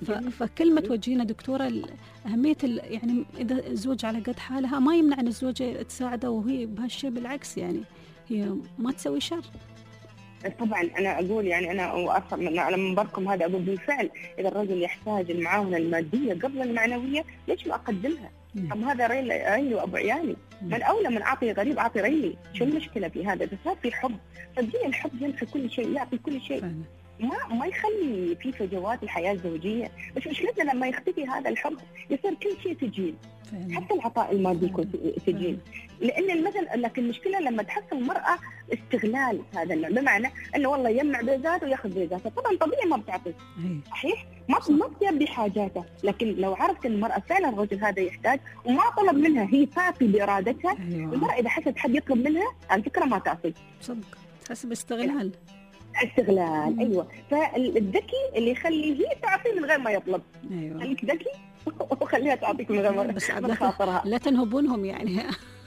فكلمة توجهينا دكتورة أهمية يعني إذا الزوج على قد حالها ما يمنع أن الزوجة تساعده، وهي بهالشيء بالعكس يعني هي ما تسوي شر. طبعا انا اقول يعني انا لما بركم هذا اقول بالفعل اذا الرجل يحتاج المعاونه الماديه قبل المعنويه ليش ما اقدمها؟ أم هذا ريلي وابو عيالي، من اولى من اعطي غريب اعطي ريلي، شو المشكله في هذا؟ بس ما في حب، صدقني الحب ينفي كل شيء، يعطي كل شيء، ما يخلي في فجوات الحياه الزوجيه. بس مشكلتنا لما يختفي هذا الحب يصير كل شيء سجين، حتى العطاء المادي يكون سجين. لان المثل لكن المشكله لما تحصل المراه استغلال هذا النوع، بمعنى انه والله يجمع بذاته وياخذ بذاته، طبعا طبيعي ما بتعطي صحيح، ما بتلبي حاجاته. لكن لو عرفت ان المراه فعلا الرجل هذا يحتاج وما طلب منها، هي تعطي بارادتها. المراه اذا حست حد يطلب منها على فكره ما تعطي، صدق تحس باستغلال. ايوه. فالذكي اللي يخليه هي تعطي من غير ما يطلب. خليك ذكي وخليها تعطيك من غير ما بس لا تنهبونهم يعني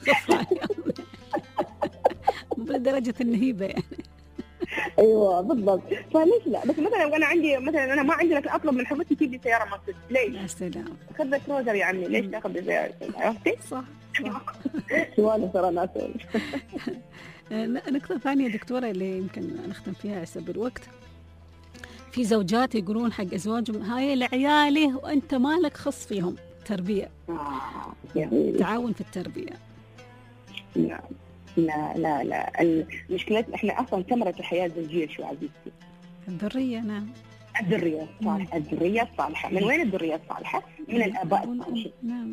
بدرجة النهيبة يعني. ايوه بالضبط. فليش لا؟ بس مثلا انا عندي انا ما عندي لك اطلب من حبيبتي تجيب لي سياره مرسيدس، ليش؟ يا سلام خذ لك كروزر يا عمي، ليش تاخذ سياره؟ عرفتي؟ صح سؤال ترى ناس. نقطة ثانية دكتورة اللي يمكن نختم فيها حسب الوقت، في زوجات يقولون حق أزواجهم هاي لعيالي وأنت مالك خص فيهم، تربية تعاون في التربية. لا المشكلة احنا أصلا ثمرة الحياة الزوجية شو عزيزتي؟ الذرية. نعم الذرية الصالحة. الذرية الصالحة من وين الذرية الصالحة؟ من الآباء الصالحين. نعم.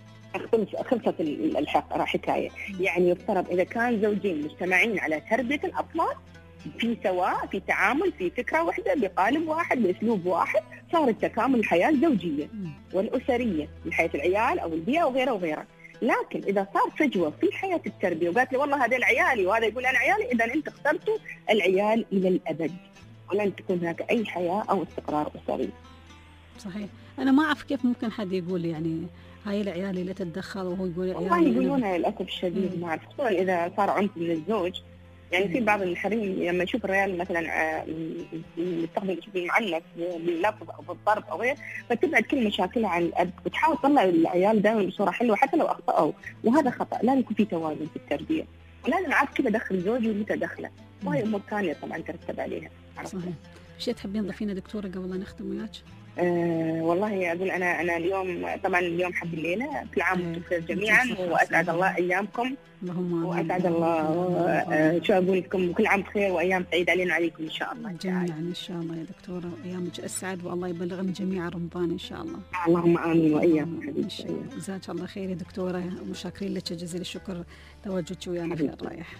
خلصت الحكاية. يعني يفترض إذا كان زوجين مجتمعين على تربية الأطفال في سواء، في تعامل، في فكرة واحدة، بقالب واحد، بأسلوب واحد، صار تكامل الحياة الزوجية والأسرية من حيث العيال أو البيئة وغيرها. لكن إذا صار فجوة في حياة التربية وقالت لي والله هذول عيالي وهذا يقول أنا عيالي، إذا أنت اخترتوا العيال إلى الأبد ولن تكون هناك أي حياة أو استقرار أسري. صحيح. أنا ما أعرف كيف ممكن حد يقول يعني هاي العيال اللي تتدخل وهو يقول عيالي. والله يقولونها للأسف الشديد، ما أعرف، خصوصا إذا صار عنف من الزوج. يعني في بعض الحريم لما يشوف الرجال مثلا يستخدم الاسلوب المعنف باللفظ او بالضرب او غير، فتبعد كل مشاكلها عن الاب وتحاول تطلع العيال دائما بصوره حلوه حتى لو اخطاوا، وهذا خطا. لازم يكون في توازن في التربيه، ولازم اعرف كيف ادخل زوجي ومتى ادخله، وهي امور ثانيه طبعا ترتب عليها. صحيح. شيء تحبين تضيفينه دكتوره قبل لا نختم وياك؟ والله أقول أنا اليوم طبعا اليوم حب الليلة، كل عام وانتم بخير جميعا، وأسعد الله أيامكم، وأسعد الله شو أقول لكم، وكل عام بخير وأيام سعيدة علينا وعليكم إن شاء الله جميعا إن شاء الله يا دكتورة، وأيامك أسعد، والله يبلغنا جميعا رمضان إن شاء الله. اللهم آمين وإياكم حبيبتي. جزاك الله خير يا دكتورة، ومشاكرين لك جزيل الشكر تواجدك ويانا في الرايح.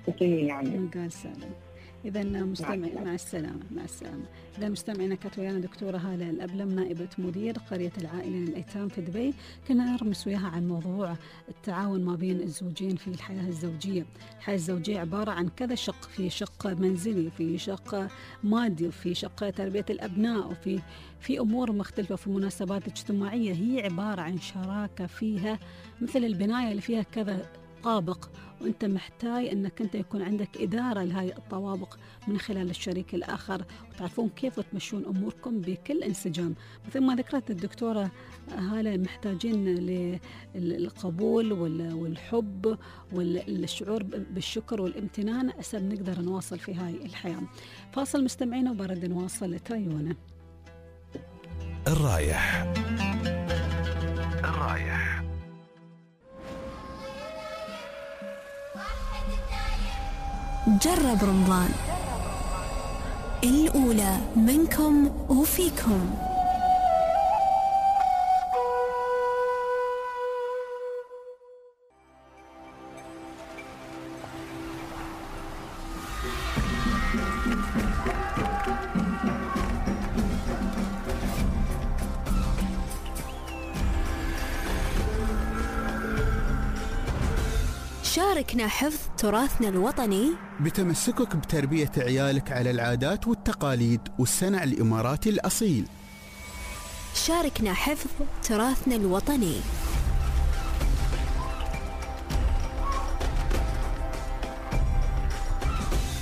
يعني قال سالم. إذا مستمعين مع السلامة. إذا مستمعينا كانت ويانا دكتورة هالة الأبلم نائبة مدير قرية العائلة للأيتام في دبي، كنا نرمس وياها عن موضوع التعاون ما بين الزوجين في الحياة الزوجية. الحياة الزوجية عبارة عن كذا شق، في شق منزلي، في شق مادي، وفي شق تربية الأبناء، وفي أمور مختلفة، وفي مناسبات اجتماعية. هي عبارة عن شراكة فيها مثل البناية اللي فيها كذا طابق، وانت محتاج انك انت يكون عندك اداره لهذه الطوابق من خلال الشريك الاخر، وتعرفون كيف تمشون اموركم بكل انسجام. مثل ما ذكرت الدكتوره هاله، محتاجين للقبول والحب والشعور بالشكر والامتنان عشان نقدر نواصل في هاي الحياه. فاصل مستمعينا وبرد نواصل تريونا. الرايح جرب رمضان، الأولى منكم وفيكم. شاركنا حفظ تراثنا الوطني بتمسكك بتربية عيالك على العادات والتقاليد والصنع الإماراتي الأصيل. شاركنا حفظ تراثنا الوطني.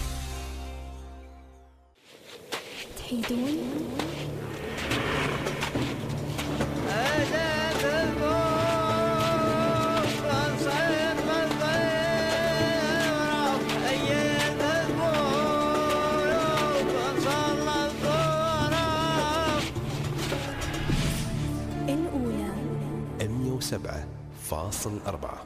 تحيدون 107.4.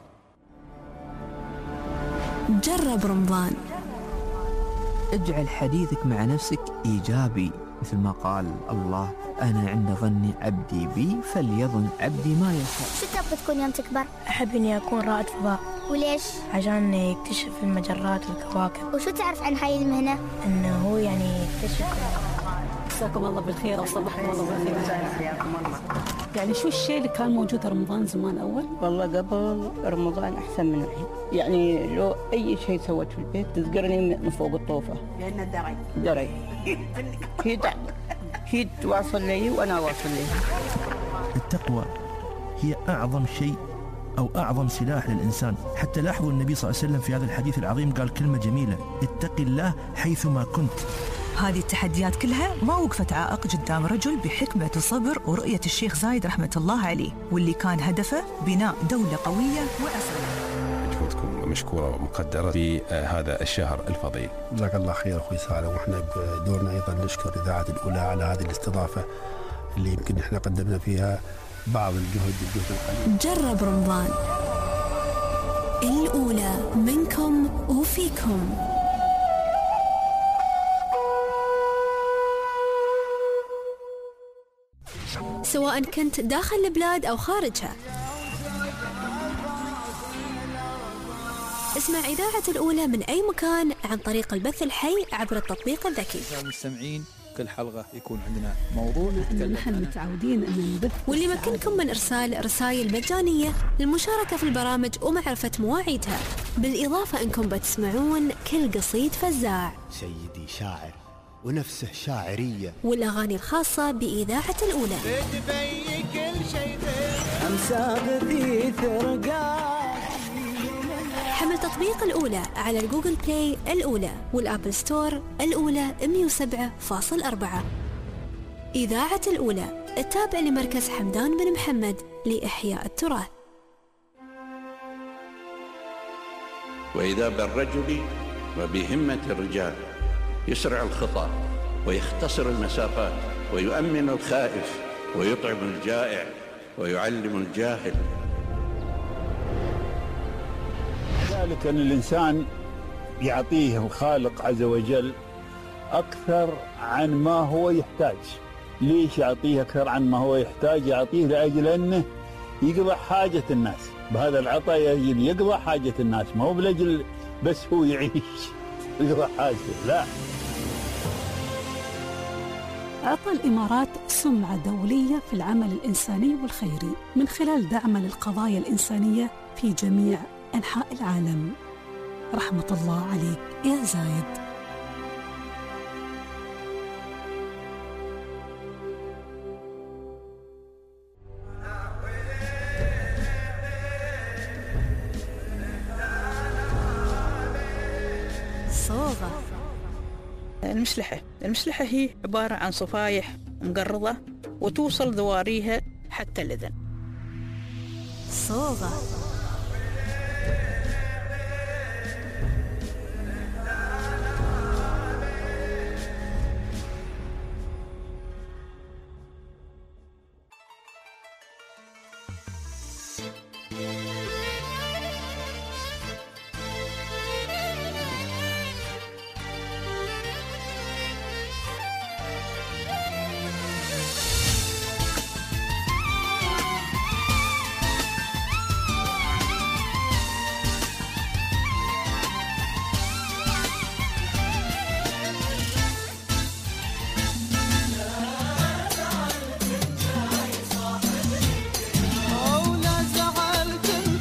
جرب رمضان. اجعل حديثك مع نفسك إيجابي، مثل ما قال الله: أنا عند ظن عبدي بي فليظن عبدي ما يشاء. شو تبغى تكون يوم تكبر؟ أحب إني أكون رائد فضاء. وليش؟ عشان يكتشف المجرات والكواكب. وشو تعرف عن هاي المهنة؟ إنه هو يعني يكتشف. مساكم الله بالخير وصباحكم الله بالخير. يعني شو الشيء اللي كان موجود رمضان زمان أول؟ والله قبل رمضان أحسن من الحين، يعني لو أي شيء سويت في البيت تذكرني من فوق الطوفة. لأن دري هي تواصل لي وأنا أواصل لي. التقوى هي أعظم شيء أو أعظم سلاح للإنسان. حتى لاحظوا النبي صلى الله عليه وسلم في هذا الحديث العظيم قال كلمة جميلة: اتق الله حيثما كنت. هذه التحديات كلها ما وقفت عائق قدام رجل بحكمة وصبر ورؤية الشيخ زايد رحمة الله عليه، واللي كان هدفه بناء دولة قوية وأصيلة. جهودكم مشكورة ومقدرة في هذا الشهر الفضيل. جزاك الله خير أخوي سالم، وإحنا بدورنا أيضا نشكر إذاعة الأولى على هذه الاستضافة اللي يمكن إحنا قدمنا فيها بعض الجهد القليل. جرب رمضان، الأولى منكم وفيكم. سواء كنت داخل البلاد أو خارجها، اسمع إذاعة الأولى من أي مكان عن طريق البث الحي عبر التطبيق الذكي. المستمعين كل حلقة يكون عندنا موضوع نتكلم نحن متعودين أن نبث، واللي يمكنكم من إرسال رسائل مجانية للمشاركة في البرامج ومعرفة مواعيدها، بالإضافة أنكم بتسمعون كل قصيد فزاع، سيدي شاعر ونفسه شاعرية، والأغاني الخاصة بإذاعة الأولى. حمل تطبيق الأولى على الجوجل بلاي الأولى والآبل ستور الأولى 107.4. إذاعة الأولى التابع لمركز حمدان بن محمد لإحياء التراث. وإذا بالرجل وبهمة الرجال يسرع الخطى ويختصر المسافات ويؤمن الخائف ويطعم الجائع ويعلم الجاهل. ذلك أن الإنسان يعطيه الخالق عز وجل أكثر عن ما هو يحتاج. ليش يعطيه أكثر عن ما هو يحتاج؟ يعطيه لأجل أنه يقضى حاجة الناس. بهذا العطاء يقضى حاجة الناس، ما هو بلجل بس هو يعيش يقضى حاجته، لا. أعطى الإمارات سمعة دولية في العمل الإنساني والخيري من خلال دعمه للقضايا الإنسانية في جميع أنحاء العالم. رحمة الله عليك يا زايد. صوغة المشلحة هي عبارة عن صفايح مقرضة وتوصل ذواريها حتى الأذن. صوغة ولا زعلت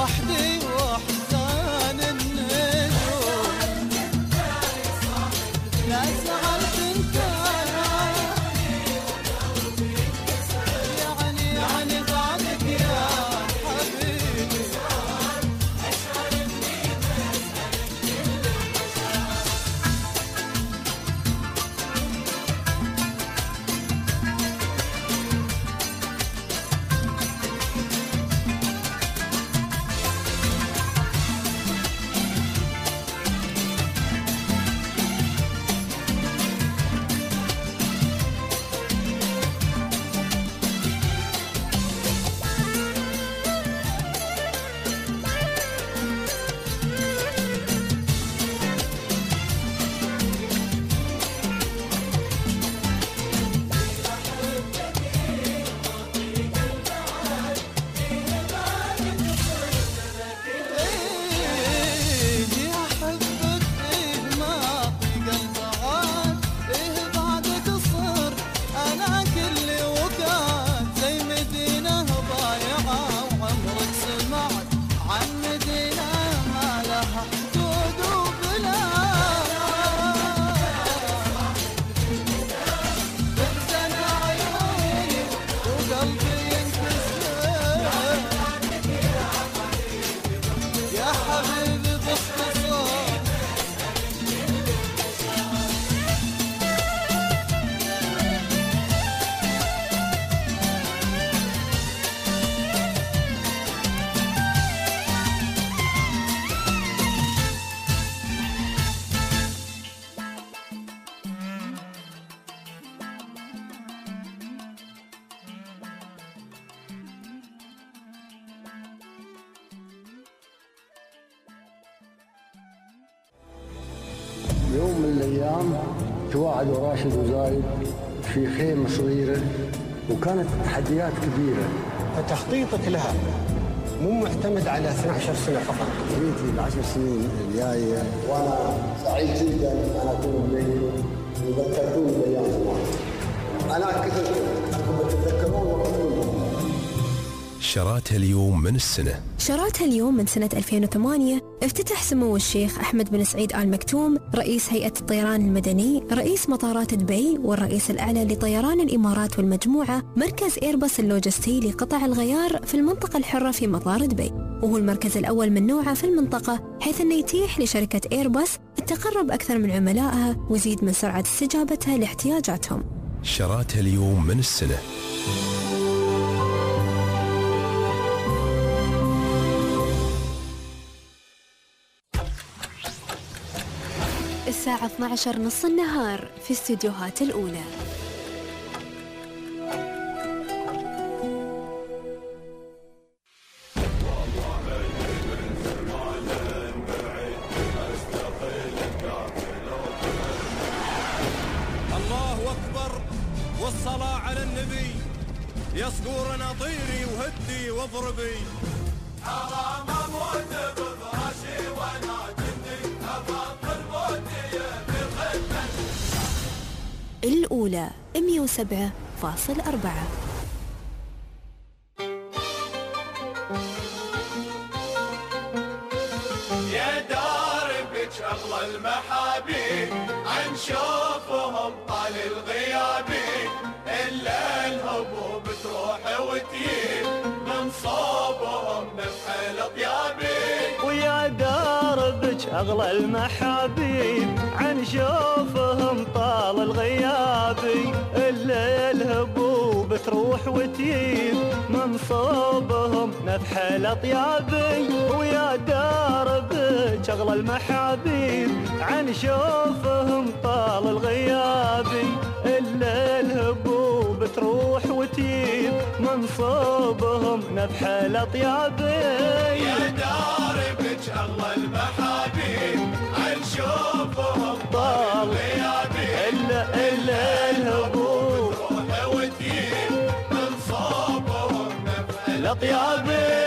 وحدي واحزان النجوم لا زعلت انت يعني بعدك يا حبيبي اشعر اني بسألك كل يوم من الأيام تواعدوا راشد وزايد في خيمة صغيرة وكانت تحديات كبيرة، فتخطيطك لها مو معتمد على 12 سنة فقط. رؤيتي ل10 سنين الجاية وأنا سعيد جدا أن أكون بينكم وذكرتوني بأيام زمان. أنا كثرتكم تتذكرون وقتكم. شراتها اليوم من السنة. شراتها اليوم من سنة 2008 افتتح سمو الشيخ أحمد بن سعيد آل مكتوم رئيس هيئة الطيران المدني رئيس مطارات دبي والرئيس الأعلى لطيران الإمارات والمجموعة مركز إيرباص اللوجستي لقطع الغيار في المنطقة الحرة في مطار دبي، وهو المركز الأول من نوعه في المنطقة، حيث أنه يتيح لشركة إيرباص التقرب أكثر من عملائها ويزيد من سرعة استجابتها لاحتياجاتهم. شراتها اليوم من السنة. الساعة 12 نص النهار في استديوهات الأولى. الله أكبر والصلاة على النبي، يصقور نطيري وهدي واضربي. حرام أموت بفراشي وأنا جندي أبطل موتي بالخدمة. الأولى 107.4. يا داربك أغلى المحابيب عن شوفهم طال الغيابي، إلا الهبوب تروح وتجيب من صوبهم نفح الطيابي. ويا داربك أغلى المحابيب عن شوفهم طال الغيابي، إلا الهبوب تروح وتجيب من صوبهم نفح الأطيابي. ويا داربك أغلى المحابيب عن شوفهم طال الغيابي، إلا الهبوب تروح وتجيب من صوبهم نفح الأطيابي. يا داربك أغلى المحابيب عن شوفهم طال الغيابي، إلا الهبوب تروح وتجيب من صوبهم نفح الأطيابي.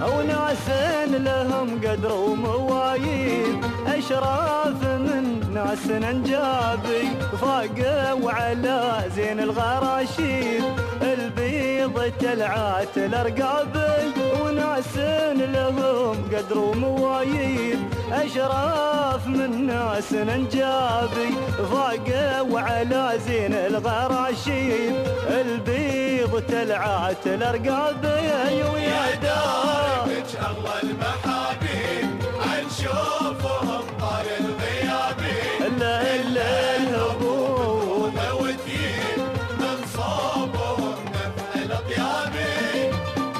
وناس لهم قدر وموايب أشراف من ناس نجابي فاقوا على زين الغراشيب البيض تلعات الأرقابي وناس لهم قدر وموايب أشراف من ناس نجابي فاقوا على زين الغراشيب البيض تلعات الأرقابي ويا داربك الله المحابيب عنشوفهم طال الغيابي إلا الهبوط وتجيب من صوبهم نفع الأطيابي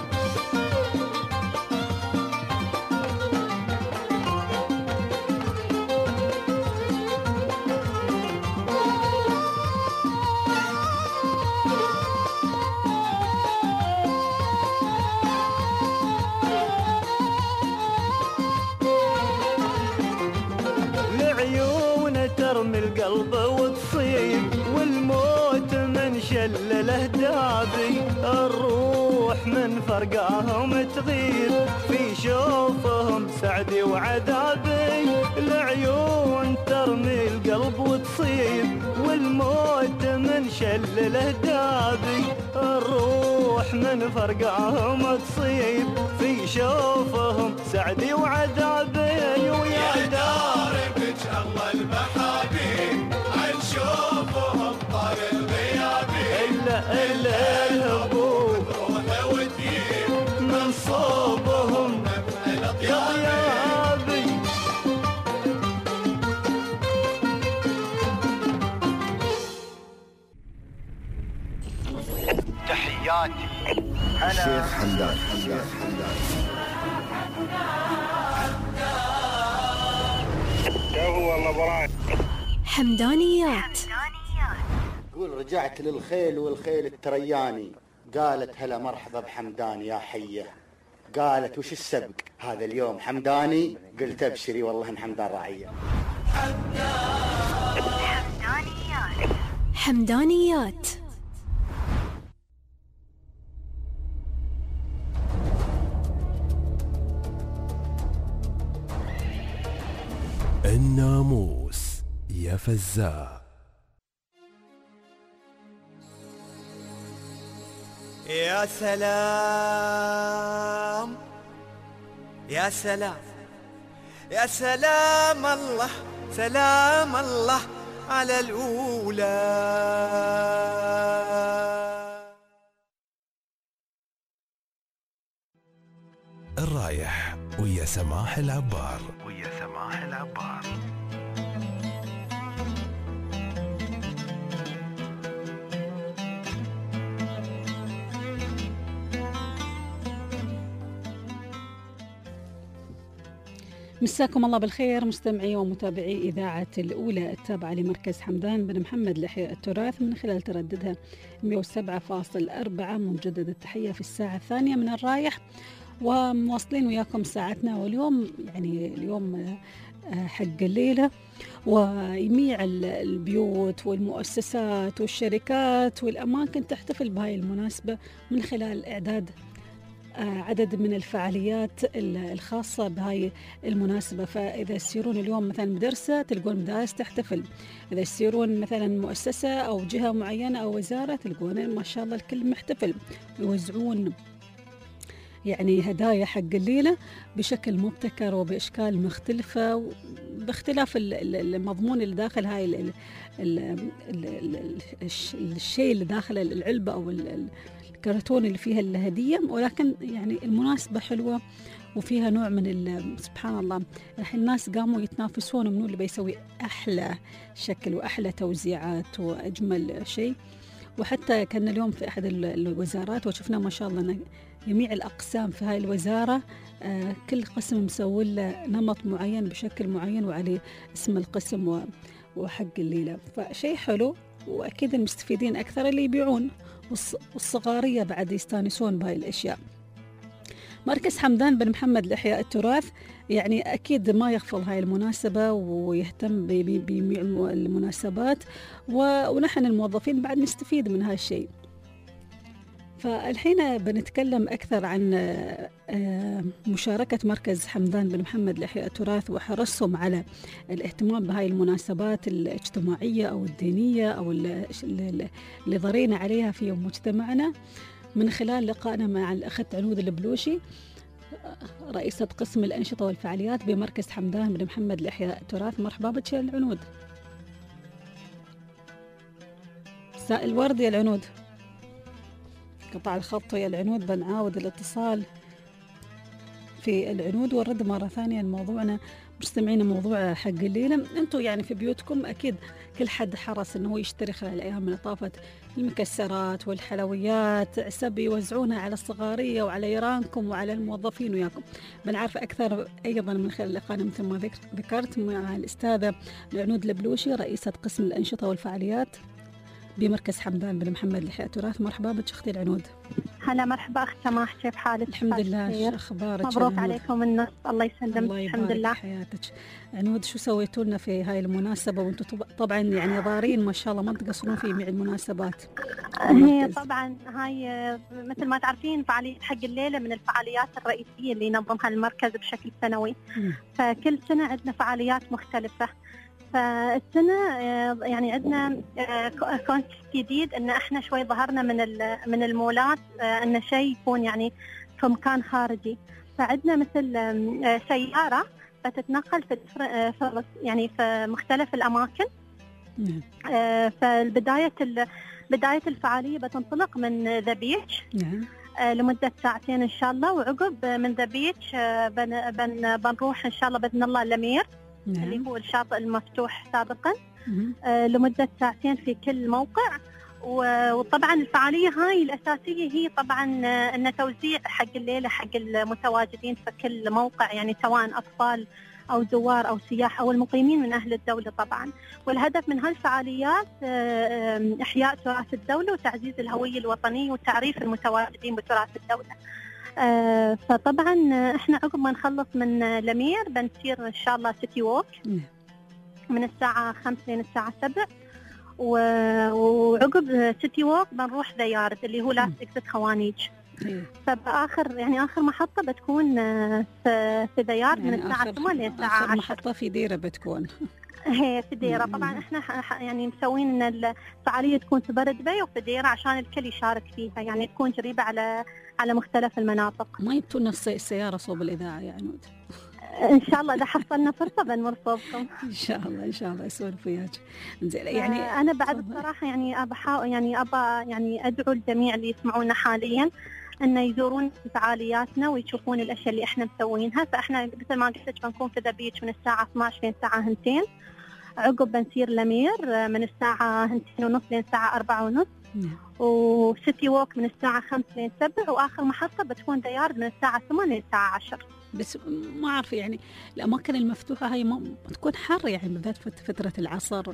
ترمي القلب وتصيب والموت من شل اهدابي الروح من فرقاهم تغيب في شوفهم سعدي وعذابي العيون ترمي القلب وتصيب والموت من شل اهدابي الروح من فرقاهم تصيب في شوفهم سعدي وعذابي ويا داربك الله المحابيب عنشوفهم طال الغيابي إلا الهبوط روحه وتجيب من صوبهم نفع الأطيابي تحياتي الشيخ حمدان. والله براي حمدانيات. قول رجعت للخيل والخيل الترياني قالت هلا مرحبا بحمدان يا حيه قالت وش السبق هذا اليوم حمداني قلت ابشري والله ان حمدان راعيه. حمدانيات. الناموس يا فزاع. يا سلام يا سلام يا سلام الله سلام الله على الأولى. الرايح ويا سماح العبار. مساكم الله بالخير مستمعي ومتابعي إذاعة الأولى التابعة لمركز حمدان بن محمد لإحياء التراث من خلال ترددها 107.4. مجدد التحية في الساعة الثانية من الرايح ومواصلين وياكم ساعتنا. واليوم يعني اليوم حق الليلة ويميع البيوت والمؤسسات والشركات والأماكن تحتفل بهاي المناسبة من خلال إعداد عدد من الفعاليات الخاصة بهاي المناسبة. فإذا تسيرون اليوم مثلا مدرسة تلقون مدارس تحتفل، إذا تسيرون مثلا مؤسسة أو جهة معينة أو وزارة تلقون ما شاء الله الكل محتفل، يوزعون يعني هدايا حق الليلة بشكل مبتكر وبأشكال مختلفة باختلاف المضمون اللي داخل هاي الشيء اللي داخل العلبة أو الكرتون اللي فيها الهدية، ولكن يعني المناسبة حلوة وفيها نوع من سبحان الله. الحين الناس قاموا يتنافسون منو اللي بيسوي أحلى شكل وأحلى توزيعات وأجمل شيء. وحتى كان اليوم في أحد الوزارات وشفنا ما شاء الله جميع الأقسام في هاي الوزارة كل قسم مسوي له نمط معين بشكل معين وعليه اسم القسم وحق الليلة، فشيء حلو. وأكيد المستفيدين أكثر اللي يبيعون والصغارية بعد يستانسون بهاي الأشياء. مركز حمدان بن محمد لإحياء التراث يعني أكيد ما يغفل هاي المناسبة ويهتم بجميع المناسبات ونحن الموظفين بعد نستفيد من هاي الشيء. فالحين بنتكلم أكثر عن مشاركة مركز حمدان بن محمد لإحياء التراث وحرصهم على الاهتمام بهاي المناسبات الاجتماعية أو الدينية أو اللي ضرينا عليها في مجتمعنا، من خلال لقائنا مع الأخت عنود البلوشي رئيسة قسم الأنشطة والفعاليات بمركز حمدان بن محمد لإحياء التراث. مرحبا بك يا العنود. مساء الورد يا العنود. قطع الخط يا العنود، بنعاود الاتصال في العنود ونرد مرة ثانية لموضوعنا. مستمعين موضوع حق الليلة، انتم يعني في بيوتكم أكيد كل حد حرص انه يشتري خلال الأيام اللي طافت المكسرات والحلويات، عسب يوزعونها على الصغارية وعلى جيرانكم وعلى الموظفين وياكم. بنعرف أكثر أيضا من خلال لقاءنا مثل ما ذكرت مع الأستاذة عنود البلوشي رئيسة قسم الأنشطة والفعاليات بمركز حمدان بن محمد لإحياء التراث. مرحبا بك أختي العنود. هلا مرحبا أخت سماح، كيف حالك؟ الحمد لله، شو أخبارك؟ مبروك عليكم النص، الله يسلمك. الحمد لله. حياتك عنود، شو سويتوا لنا في هاي المناسبة وانتم طبعا يعني ضارين ما شاء الله ما تقصرون في جميع المناسبات؟ هي طبعا هاي مثل ما تعرفين فعالية حق الليلة من الفعاليات الرئيسية اللي ينظمها المركز بشكل سنوي، فكل سنة عندنا فعاليات مختلفة. فالسنة يعني عندنا كونسبت جديد ان احنا شوي ظهرنا من المولات، ان شيء يكون يعني في مكان خارجي. فعندنا مثل سيارة بتتنقل في يعني في مختلف الاماكن. فبداية الفعالية بتنطلق من ذا بيتش لمدة ساعتين ان شاء الله، وعقب من ذا بيتش بنروح ان شاء الله باذن الله لمير اللي هو الشاطئ المفتوح سابقا لمدة ساعتين في كل موقع. وطبعا الفعالية هاي الأساسية هي طبعا أن توزيع حق الليلة حق المتواجدين في كل موقع، يعني سواء أطفال أو زوار أو سياح أو المقيمين من أهل الدولة طبعا. والهدف من هالفعاليات إحياء تراث الدولة وتعزيز الهوية الوطنية وتعريف المتواجدين بتراث الدولة. فطبعا احنا عقب ما نخلص من لمير بنسير ان شاء الله سيتي ووك من الساعة 5 لين الساعة 7، وعقب سيتي ووك بنروح ذا يارد اللي هو لاست اكزت خوانيج. فبآخر يعني آخر محطة بتكون في ذا يارد من الساعة 8 لين الساعة 10. آخر محطة في ديرة بتكون. هي في ديرة. طبعا احنا يعني مسوين ان الفعالية تكون في برد بي وفي ديرة عشان الكل يشارك فيها، يعني تكون تجربة على مختلف المناطق. ما يبتون نفس السيارة صوب الإذاعة يا عنود؟ ان شاء الله اذا حصلنا فرصة بنمر صوبكم. ان شاء الله ان شاء الله اسولف وياك. زين يعني انا بعد بصراحة يعني يعني ادعو الجميع اللي يسمعونا حاليا أن يزورون فعالياتنا ويشوفون الأشياء اللي إحنا مسوينها. فإحنا مثل ما قلت لك بنكون في ذا بيتش من الساعة 12 لين الساعة 2، عقب بنسير لمير من الساعة 2:30 لين الساعة 4:30، وسيتي ووك من الساعة 5 لين 7، وآخر محطة بتكون ديار من الساعة 8 لين الساعة 10. بس ما أعرف يعني الأماكن المفتوحة هاي ما تكون حر يعني بالذات فترة العصر.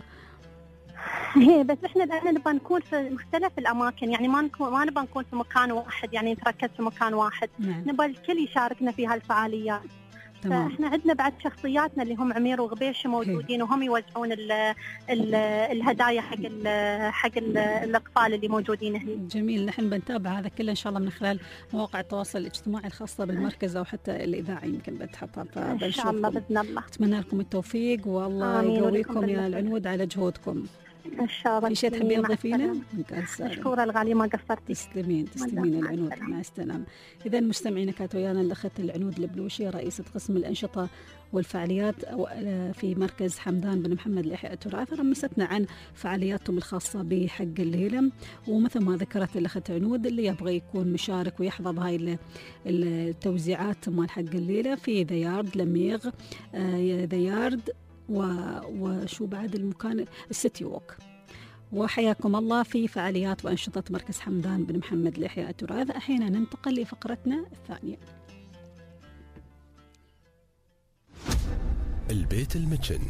هي بس احنا لأننا نبغى نكون في مختلف الأماكن، يعني ما نبغى نكون في مكان واحد، يعني نتركز في مكان واحد. نبغى الكل يشاركنا في هالفعاليات. فاحنا عندنا بعد شخصياتنا اللي هم عمير وغبيش موجودين وهم يوزعون الهدايا حق الاطفال اللي موجودين هنا. جميل، نحن بنتابع هذا كله ان شاء الله من خلال مواقع التواصل الاجتماعي الخاصه بالمركز او حتى الاذاعه يمكن بتحطها. ان شاء الله باذن الله. اتمنى لكم التوفيق والله يقويكم يا العنود على جهودكم. ان شاء الله. في شيء تحبين تضيفينه؟ مشكوره الغاليه ما قصرتي. تسلمين العنود، مع السلامه. اذا مستمعينا كانت ويانا الاخت العنود البلوشي رئيسه قسم الانشطه والفعاليات في مركز حمدان بن محمد لإحياء التراث. رمستنا عن فعالياتهم الخاصه بحق الليله، ومثل ما ذكرت الاخت عنود اللي يبغى يكون مشارك ويحظى بهاي التوزيعات مال حق الليله في ذا يارد لميغ، ذا يارد وشو بعد المكان السيتي ووك. وحياكم الله في فعاليات وأنشطة مركز حمدان بن محمد لإحياء التراث. الحين ننتقل لفقرتنا الثانية. البيت المتشن.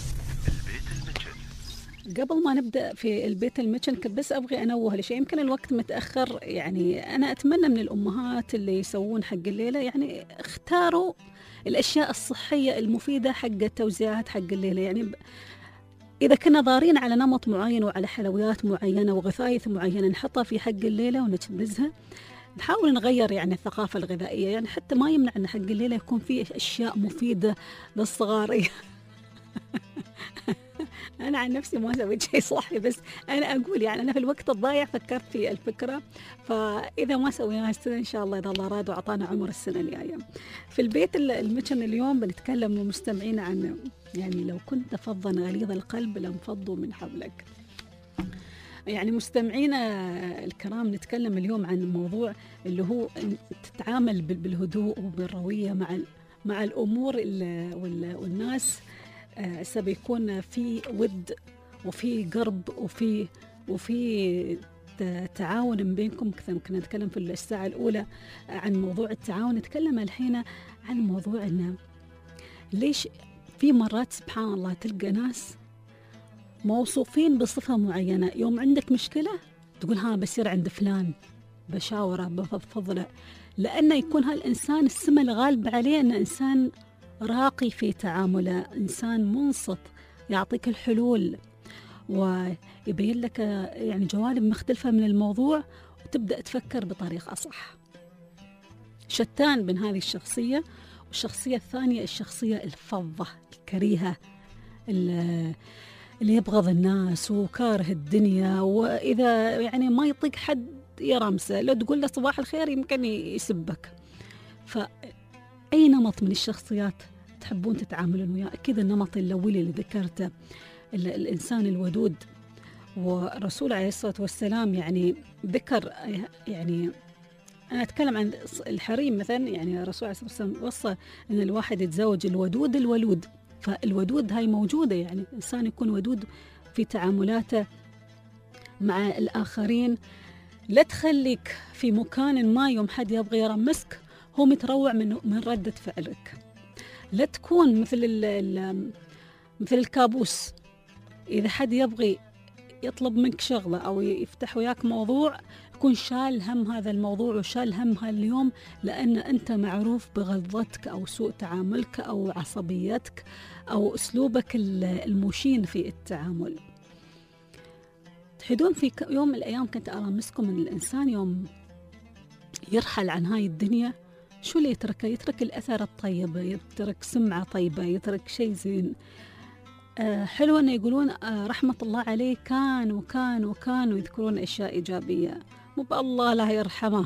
قبل ما نبدأ في البيت المتشن كنت بس أبغي أنوه لشيء، يمكن الوقت متأخر، يعني أنا أتمنى من الأمهات اللي يسوون حق الليلة يعني اختاروا الأشياء الصحية المفيدة حق التوزيعات حق الليلة. يعني إذا كنا ضارين على نمط معين وعلى حلويات معينة وغثايث معينة نحطها في حق الليلة ونجهزها، نحاول نغير يعني الثقافة الغذائية، يعني حتى ما يمنع أن حق الليلة يكون فيه أشياء مفيدة للصغار. أنا عن نفسي ما سويت شيء صحي، بس أنا أقول يعني أنا في الوقت الضايع فكرت في الفكرة، فإذا ما سويناها السنة إن شاء الله إذا الله راد وعطانا عمر السنة الجاية. في البيت المتشن اليوم بنتكلم ومستمعين عن يعني لو كنت فظا غليظ القلب لانفضوا من حولك. يعني مستمعينا الكرام نتكلم اليوم عن موضوع اللي هو تتعامل بالهدوء وبالروية مع الأمور والناس. سبيكون في ود وفي قرب وفي تعاون بينكم. كنا نتكلم في الساعة الأولى عن موضوع التعاون، نتكلم الحين عن موضوع إنه ليش في مرات سبحان الله تلقى ناس موصوفين بصفة معينة، يوم عندك مشكلة تقول ها بصير عند فلان بشاوره بفضله، لأنه يكون هالإنسان السمة الغالبة عليه أنه إنسان راقي في تعامله، إنسان منصت يعطيك الحلول ويبين لك يعني جوانب مختلفة من الموضوع وتبدأ تفكر بطريقة صح. شتان بين هذه الشخصية والشخصية الثانية، الشخصية الفظة الكريهة اللي يبغض الناس وكاره الدنيا، وإذا يعني ما يطيق حد يرمسه، لو تقول له صباح الخير يمكن يسبك. فأي نمط من الشخصيات تحبون تتعاملون وياه؟ أكيد النمط الأولي اللي ذكرته الإنسان الودود. والرسول عليه الصلاة والسلام يعني ذكر، يعني أنا أتكلم عن الحريم مثلا، يعني الرسول عليه الصلاة والسلام وصى أن الواحد يتزوج الودود الولود، فالودود هاي موجودة، يعني الإنسان يكون ودود في تعاملاته مع الآخرين. لا تخليك في مكان ما يوم حد يبغى يرمسك هو متروع من ردة فعلك. لا تكون مثل الكابوس، إذا حد يبغي يطلب منك شغلة أو يفتح وياك موضوع يكون شال هم هذا الموضوع وشال هم هاليوم، لأن أنت معروف بغلظتك أو سوء تعاملك أو عصبيتك أو أسلوبك المشين في التعامل. تحدون في يوم من الأيام كنت أرامسكم من الإنسان يوم يرحل عن هاي الدنيا شو اللي يتركه؟ يترك الأثر الطيب، يترك سمعة طيبة، يترك شيء زين. حلو أن يقولون رحمة الله عليه كان وكان وكان، ويذكرون أشياء إيجابية، مو بالله لا يرحمه،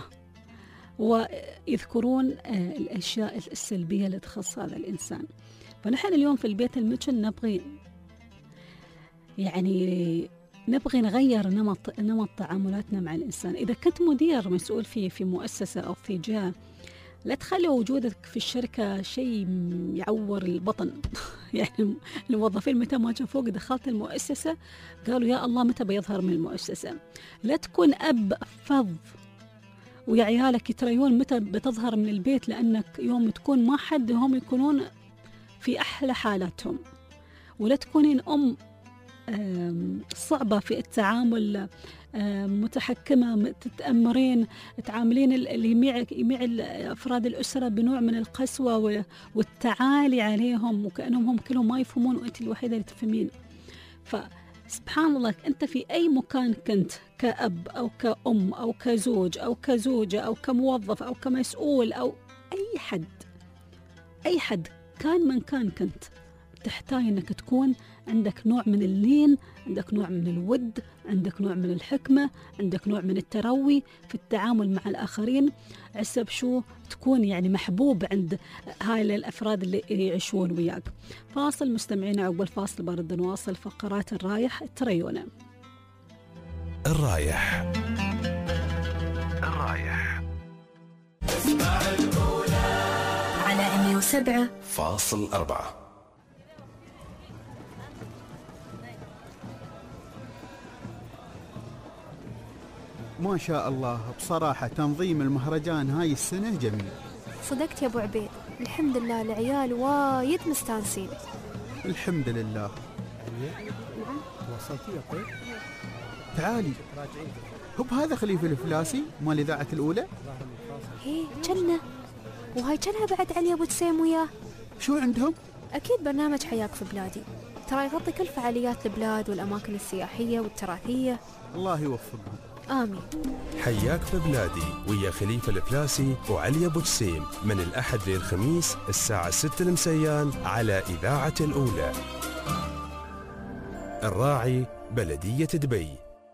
ويذكرون الأشياء السلبية اللي تخص هذا الإنسان. فنحن اليوم في البيت المتشن نبغي نغير نمط تعاملاتنا مع الإنسان. إذا كنت مدير مسؤول في مؤسسة أو في جهة، لا تخلي وجودك في الشركة شيء يعور البطن. يعني الموظفين متى ما فوق دخلت المؤسسة قالوا يا الله متى بيظهر من المؤسسة. لا تكون أب فظ ويا عيالك يتريون متى بتظهر من البيت، لأنك يوم تكون ما حد هم يكونون في أحلى حالاتهم. ولا تكونين أم صعبة في التعامل، متحكمة، تتأمرين، تعاملين اللي يميع أفراد الأسرة بنوع من القسوة والتعالي عليهم وكأنهم هم كلهم ما يفهمون وأنت الوحيدة اللي تفهمين. فسبحان الله أنت في أي مكان كنت كأب أو كأم أو كزوج أو كزوجة أو كموظف أو كمسؤول أو أي حد كان من كنت تحتاج أنك تكون عندك نوع من اللين، عندك نوع من الود، عندك نوع من الحكمة، عندك نوع من التروي في التعامل مع الآخرين، عسب شو تكون يعني محبوب عند هاي الأفراد اللي يعيشون وياك. فاصل مستمعينا، عقب الفاصل برد نواصل فقرات الرايح تريونا. الرايح اسمع الأولى على 107.4. ما شاء الله، بصراحة تنظيم المهرجان هاي السنة جميل. صدقت يا أبو عبيد، الحمد لله العيال وايد مستانسين. الحمد لله. نعم وصلتي يا طيب؟ تعالي. هب هذا خليفة الفلاسي مال إذاعة الأولى؟ هي جنة، وهاي جنها بعد علي أبو تسيم وياه. شو عندهم؟ أكيد برنامج حياك في بلادي، ترى يغطي كل فعاليات البلاد والأماكن السياحية والتراثية. الله يوفقهم. آمين. حياك في بلادي ويا خليفة الفلاسي وعلي أبو جسيم من الأحد للخميس الساعة 6 المسيان على إذاعة الأولى. الراعي بلدية دبي.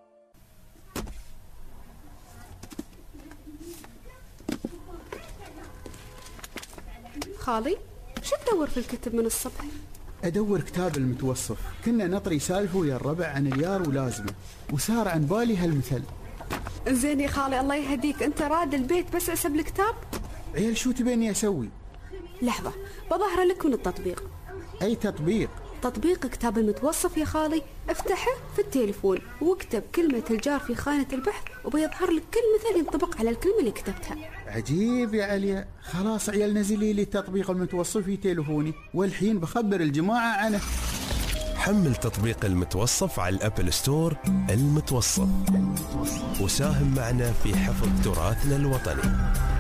خالي شو تدور في الكتب من الصبح؟ أدور كتاب المتوصف. كنا نطري سالفه ويا الربع عن اليار ولازمه، وصار عن بالي هالمثل. زين يا خالي الله يهديك، انت راد البيت بس اسب الكتاب؟ عيال شو تبيني اسوي؟ لحظة بظهر لك من التطبيق. اي تطبيق؟ تطبيق كتاب المتوصف يا خالي. افتحه في التليفون واكتب كلمة الجار في خانة البحث وبيظهر لك كل مثل ينطبق على الكلمة اللي كتبتها. عجيب يا عليا. خلاص عيال نزلي لي التطبيق المتوصف في تليفوني والحين بخبر الجماعة عنه. حمل تطبيق المتوصف على الأبل ستور. المتوصف وساهم معنا في حفظ تراثنا الوطني.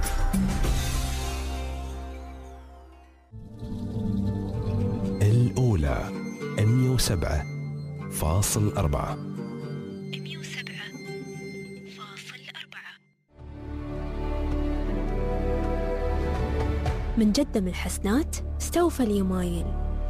الأولى 107.4. من جدة من الحسنات استوفى اليمايل.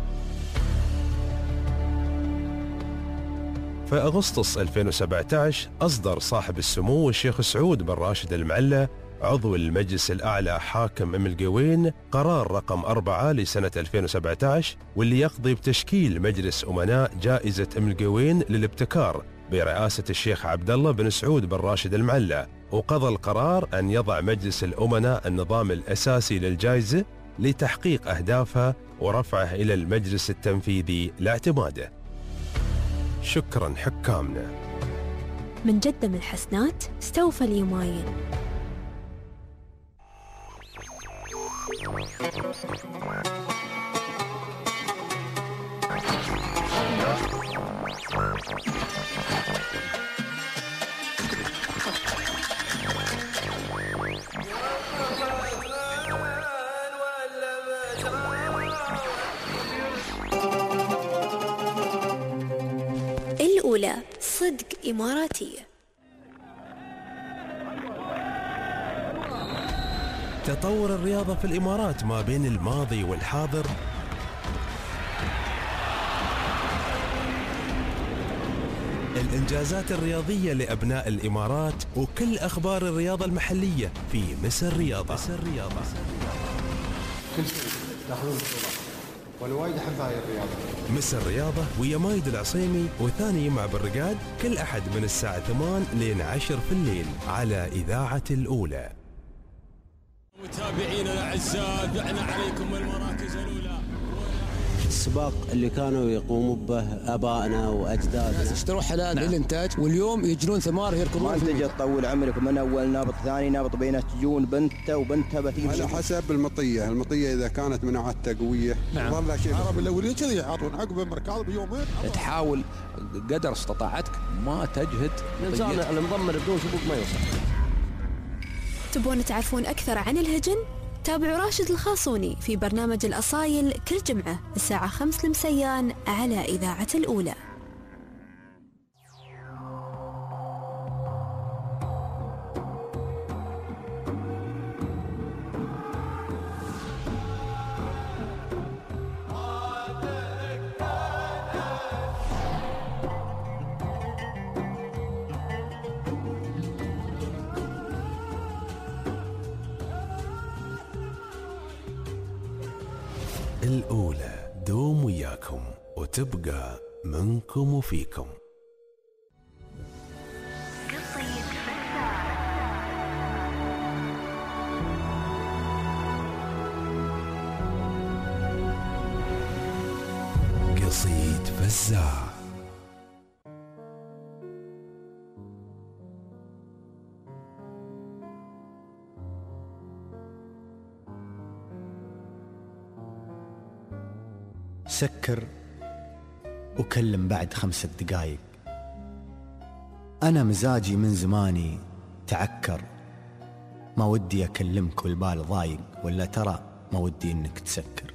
في أغسطس 2017 أصدر صاحب السمو الشيخ سعود بن راشد المعلى عضو المجلس الأعلى حاكم أم القوين قرار رقم 4 لسنة 2017 واللي يقضي بتشكيل مجلس أمناء جائزة أم القوين للابتكار برئاسة الشيخ عبد الله بن سعود بن راشد المعلى. وقضى القرار أن يضع مجلس الأمناء النظام الأساسي للجائزة لتحقيق أهدافها ورفعه إلى المجلس التنفيذي لاعتماده. شكرا حكامنا. من جدة من الحسنات استوفى اليمايل. الأولى صدق إماراتية. تطور الرياضة في الإمارات ما بين الماضي والحاضر الإنجازات الرياضية لأبناء الإمارات وكل أخبار الرياضة المحلية في مصر رياضة. كل شيء تاخذون بطولات وانا وايد احب هاي الرياضة. مصر رياضة ويا مايد العصيمي وثاني مع بالرقاد كل أحد من الساعة 8 لين 10 في الليل على إذاعة الأولى. متابعينا الأعزاء دعنا عليكم المراكز الأولى. السباق اللي كانوا يقوموا به ابائنا واجدادنا اشتروا حلال للانتاج واليوم يجرون ثمار يركضون. ما تجي تطول عمرك من اول نابط ثاني نابط بينه تجون بنته وبنتها بتيجي على حسب المطيه اذا كانت مناعتها قويه. نعم. والله شيء العرب الاولين كذي يعطون عقب المركض بيومين. تحاول قدر استطاعتك ما تجهد. الانسان المضمر بدون سبوق ما يوصل. تبون تعرفون أكثر عن الهجن؟ تابعوا راشد الخاصوني في برنامج الأصايل كل جمعة الساعة 5 المسيان على إذاعة الأولى. الأولى دوم وياكم وتبقى منكم وفيكم. قصيد فزاع. سكر وكلم بعد 5 دقايق. أنا مزاجي من زماني تعكر، ما ودي أكلمك والبال ضايق، ولا ترى ما ودي إنك تسكر.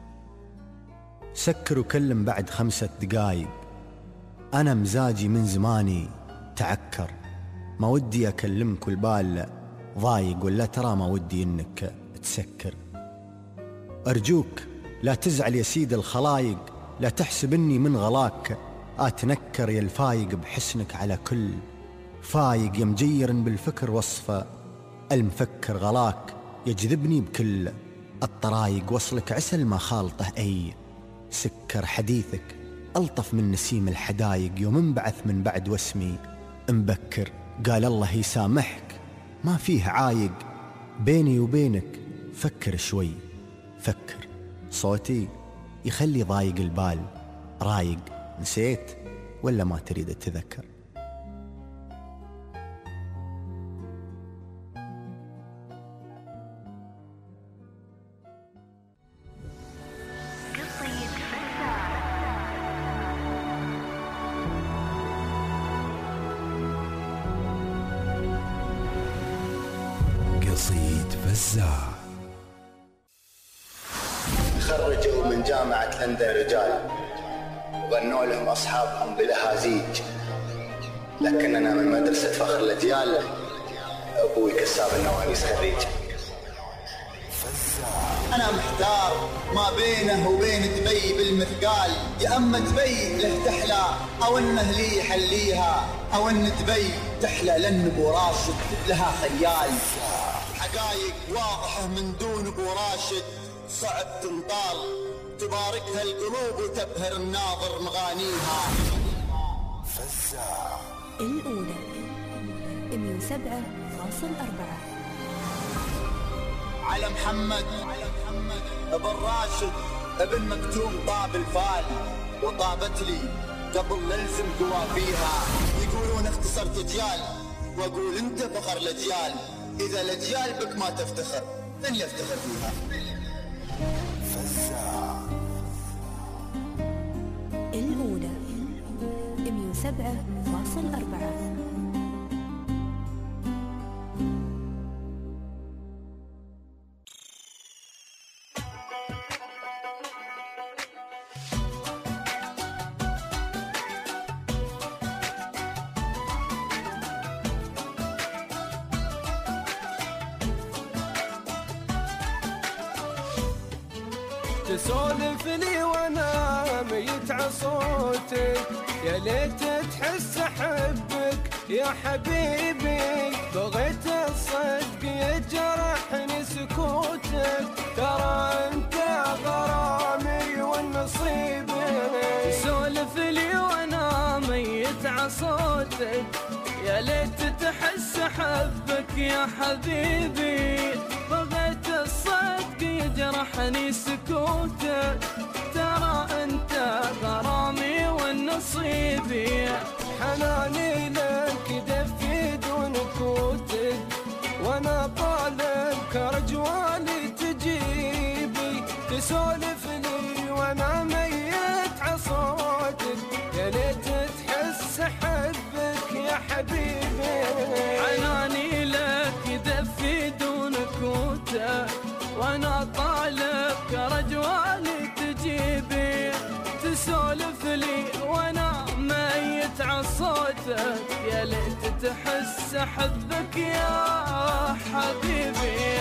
سكر وكلم بعد 5 دقايق. أنا مزاجي من زماني تعكر، ما ودي أكلمك والبال ضايق، ولا ترى ما ودي إنك تسكر. أرجوك لا تزعل يا سيد الخلايق، لا تحسب إني من غلاك أتنكر يا الفايق بحسنك على كل فايق، يا مجير بالفكر وصفه المفكر غلاك، يجذبني بكل الطرايق، وصلك عسل ما خالطه أي سكر، حديثك ألطف من نسيم الحدايق، يوم انبعث من بعد واسمي مبكر. قال الله يسامحك ما فيه عايق، بيني وبينك فكر شوي فكر، صوتي يخلي ضايق البال رايق، نسيت ولا ما تريد تذكر؟ قصيد فزاع. خرجوا من جامعة لندن رجال وغنوا لهم أصحابهم بلهازيج، لكننا من مدرسة فخر الأجيال، أبوي كساب النوانيس خريج. أنا محتار ما بينه وبين دبي بالمثقال، يا أما دبي له تحلى أو إنه لي يحليها، أو إن دبي تحلى لأن أبو راشد لها خيال. حقايق واضحة من دون أبو راشد صعب تنطال، تباركها القلوب وتبهر الناظر مغانيها. فزاع الأولى 107.4. على محمد ابن راشد ابن مكتوم طاب الفال، وطابت لي قبل نلزم قوافيها. يقولون اختصرت اجيال واقول انت فخر الاجيال، اذا الاجيال بك ما تفتخر من يفتخر فيها؟ فزاع الأولى 107.4. تسولف لي وانا ميت عصوتك، يا ليت تحس احبك يا حبيبي، بغيت الصدق يجرحني سكوتك، ترى انت غرامي والنصيبي. تسولف لي وانا ميت عصوتك، يا ليت تحس احبك يا حبيبي، بغيت الصدق يجرحني سكوتك، ترى انت غرامي والنصيبي. حناني لك دفي دون كوتك، وانا طالبك رجواني تجيبي. تسولف لي وانا ميت عصوتك، يا ليت تحس احبك يا حبيبي. حناني لك دفي دون كوتك، وانا طالبك رجواني تجيبي. تسولف لي وانا ميت عصوتك، يا ليت تحس احبك يا حبيبي.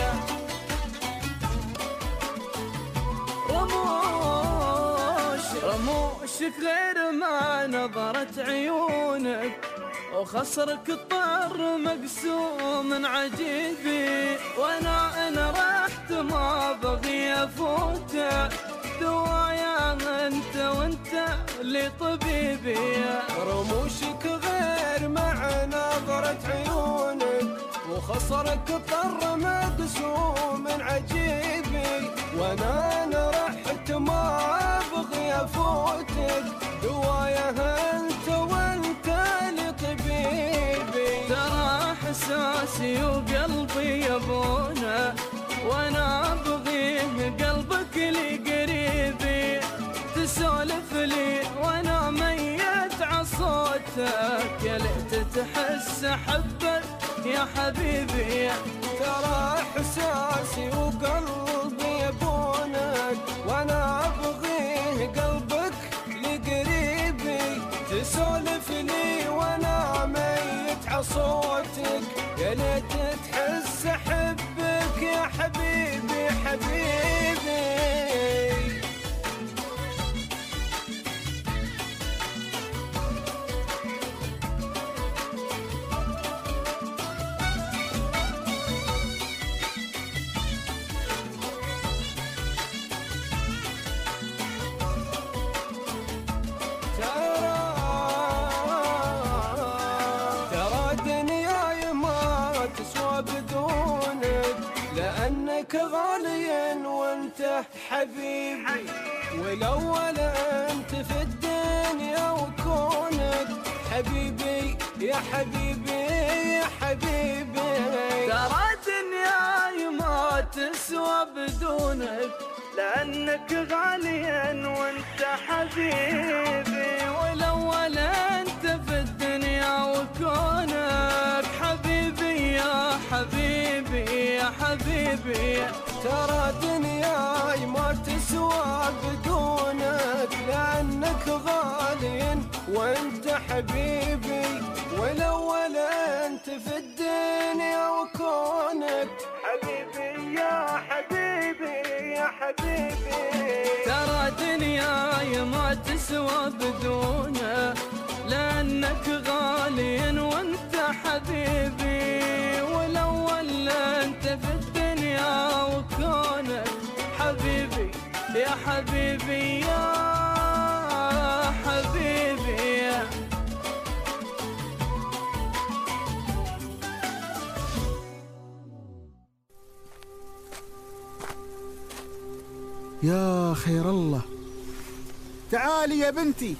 رموشك غير ما نظرت عيونك، وخصرك الطر مقسوم عجيبي، وانا ان رحت ما بغي افوتك، دوايا انت وانت اللي طبيبي. رموشك غير مع نظرة عيونك، وخصرك الطر مقسوم عجيبي، وانا ان رحت ما بغي افوتك، دوايا انت وانت اللي طبيبي. ترى احساسي وقلبي يبونه، وانا ابغيه قلبك لي قريبي. تسولف لي وانا ميت عصوتك، يا ليت تحس احبك يا حبيبي. ترى احساسي وقلبي يبونك، وانا ابغيه قلبك لي قريبي. تسولف لي وانا ميت يسمع صوتك يا ليت تحس احبك يا حبيبي حبيبي. لأنك غالي وانت حبيبي، والأول أنت في الدنيا وكونك حبيبي يا حبيبي يا حبيبي. ترى الدنيا ما تسوى بدونك، لأنك غالي وانت حبيبي، والأول أنت في الدنيا وكونك حبيبي يا حبيبي يا حبيبي. ترى دنياي ما تسوى بدونك، لأنك غالي وانت حبيبي، والأول أنت في الدنيا وكونك حبيبي يا حبيبي يا حبيبي. ترى دنياي ما تسوى بدونك، لأنك غالي وانت حبيبي، والأول أنت في الدنيا وكونك حبيبي يا حبيبي يا حبيبي. يا خير الله، تعالي يا بنتي،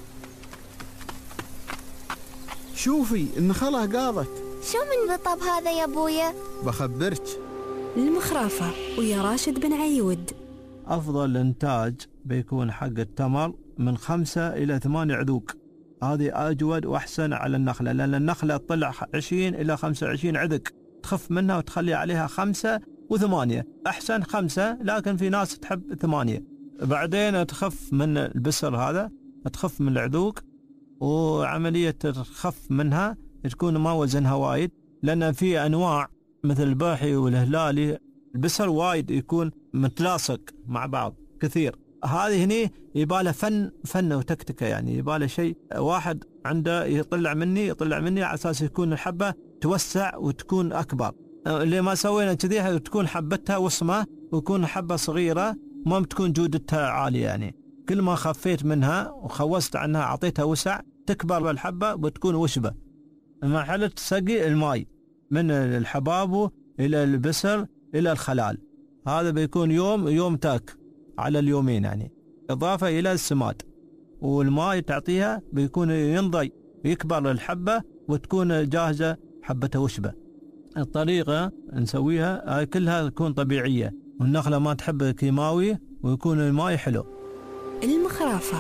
شوفي النخلة قاضت. شو من رطب هذا يا ابويا؟ بخبرك. المخرافة ويا راشد بن عيود. أفضل إنتاج بيكون حق التمر من 5 إلى 8 عذوق، هذه أجود وأحسن على النخلة، لأن النخلة تطلع 20 إلى 25 عذق، تخف منها وتخلي عليها 5 و8. أحسن 5، لكن في ناس تحب 8. بعدين تخف من البسر هذا، تخف من العذوق، وعملية تخف منها تكون ما وزنها وايد، لأن في أنواع مثل الباحي والهلالي البسر وايد يكون متلاصق مع بعض كثير. هذه هني يباله فن وتكتكة، يعني يباله شيء واحد عنده يطلع مني على أساس يكون الحبة توسع وتكون أكبر. اللي ما سوينا كذي تكون حبتها وصمة ويكون حبة صغيرة ما بتكون جودتها عالية، يعني كل ما خفيت منها وخوست عنها أعطيتها وسع تكبر الحبة وتكون وشبة. مرحلة سقي الماء من الحباب إلى البسر إلى الخلال، هذا بيكون يوم تاك على اليومين، يعني إضافة إلى السماد، والماء تعطيها بيكون ينضي يكبر الحبة وتكون جاهزة حبة وشبة. الطريقة نسويها كلها تكون طبيعية، والنخلة ما تحب كيماوي ويكون الماء حلو. المخرافة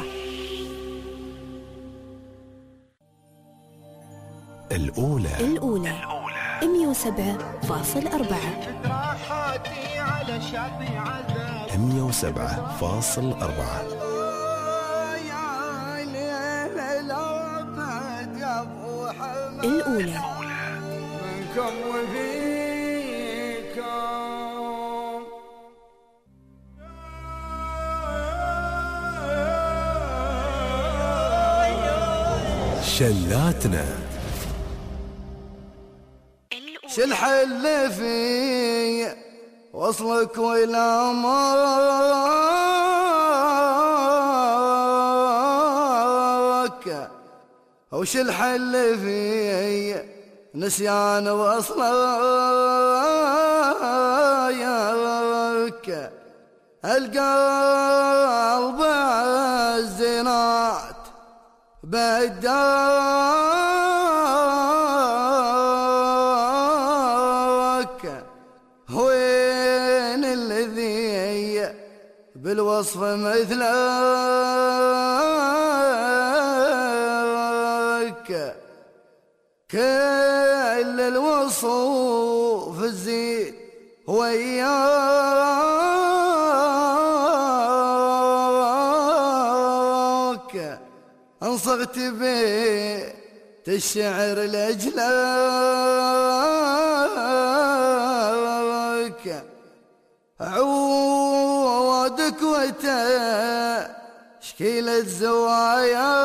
الأولى 107.4 107.4 الأولى. منكم وفيكم شلاتنا. شالحل في وصلك ولا ماك، وش الحل في نسيان وصلك، القلب الزينات بداك، وين الذي بالوصف مثلك، كل الوصوف الزين وياك، انصغت به الشعر لأجلك عودك وتشكيل الزوايا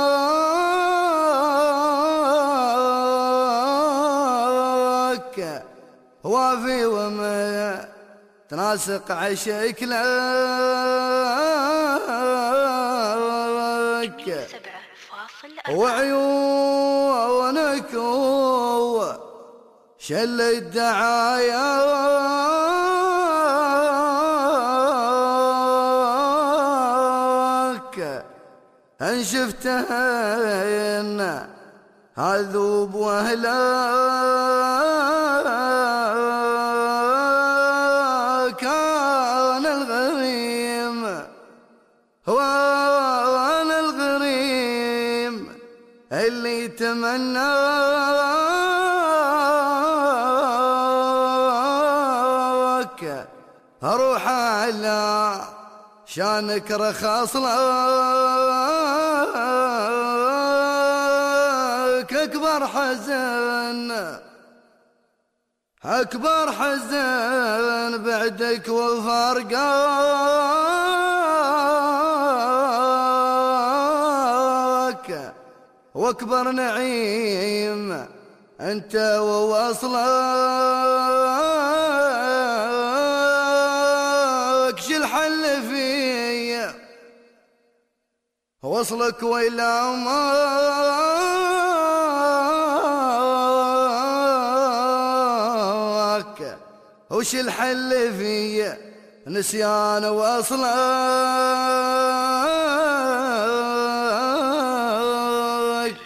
وافي وما تناسق عشيك لك وعيونك شل الدعايا ان شفتهن عذوب واهلا كان الغريم وانا الغريم اللي تمناك اروح على شانك رخاص لك اكبر حزن بعدك وفرقاك واكبر نعيم انت ووصلك شو الحل فيا وصلك ويلا ماك وش الحل فيا نسيان وصلك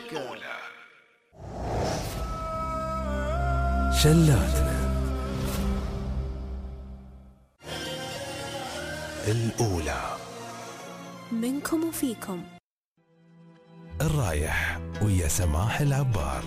شلاتنا الأولى منكم وفيكم. الرايح ويا سماح العبار.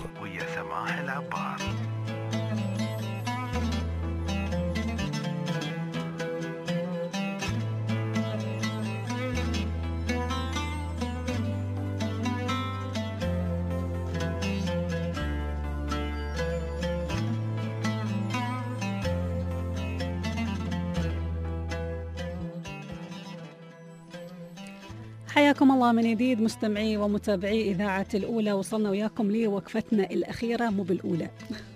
حياكم الله من جديد مستمعي ومتابعي إذاعة الأولى. وصلنا وياكم لوقفتنا الأخيرة مو بالأولى.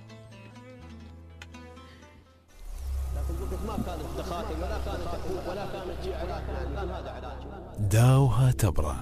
داوها تبرة.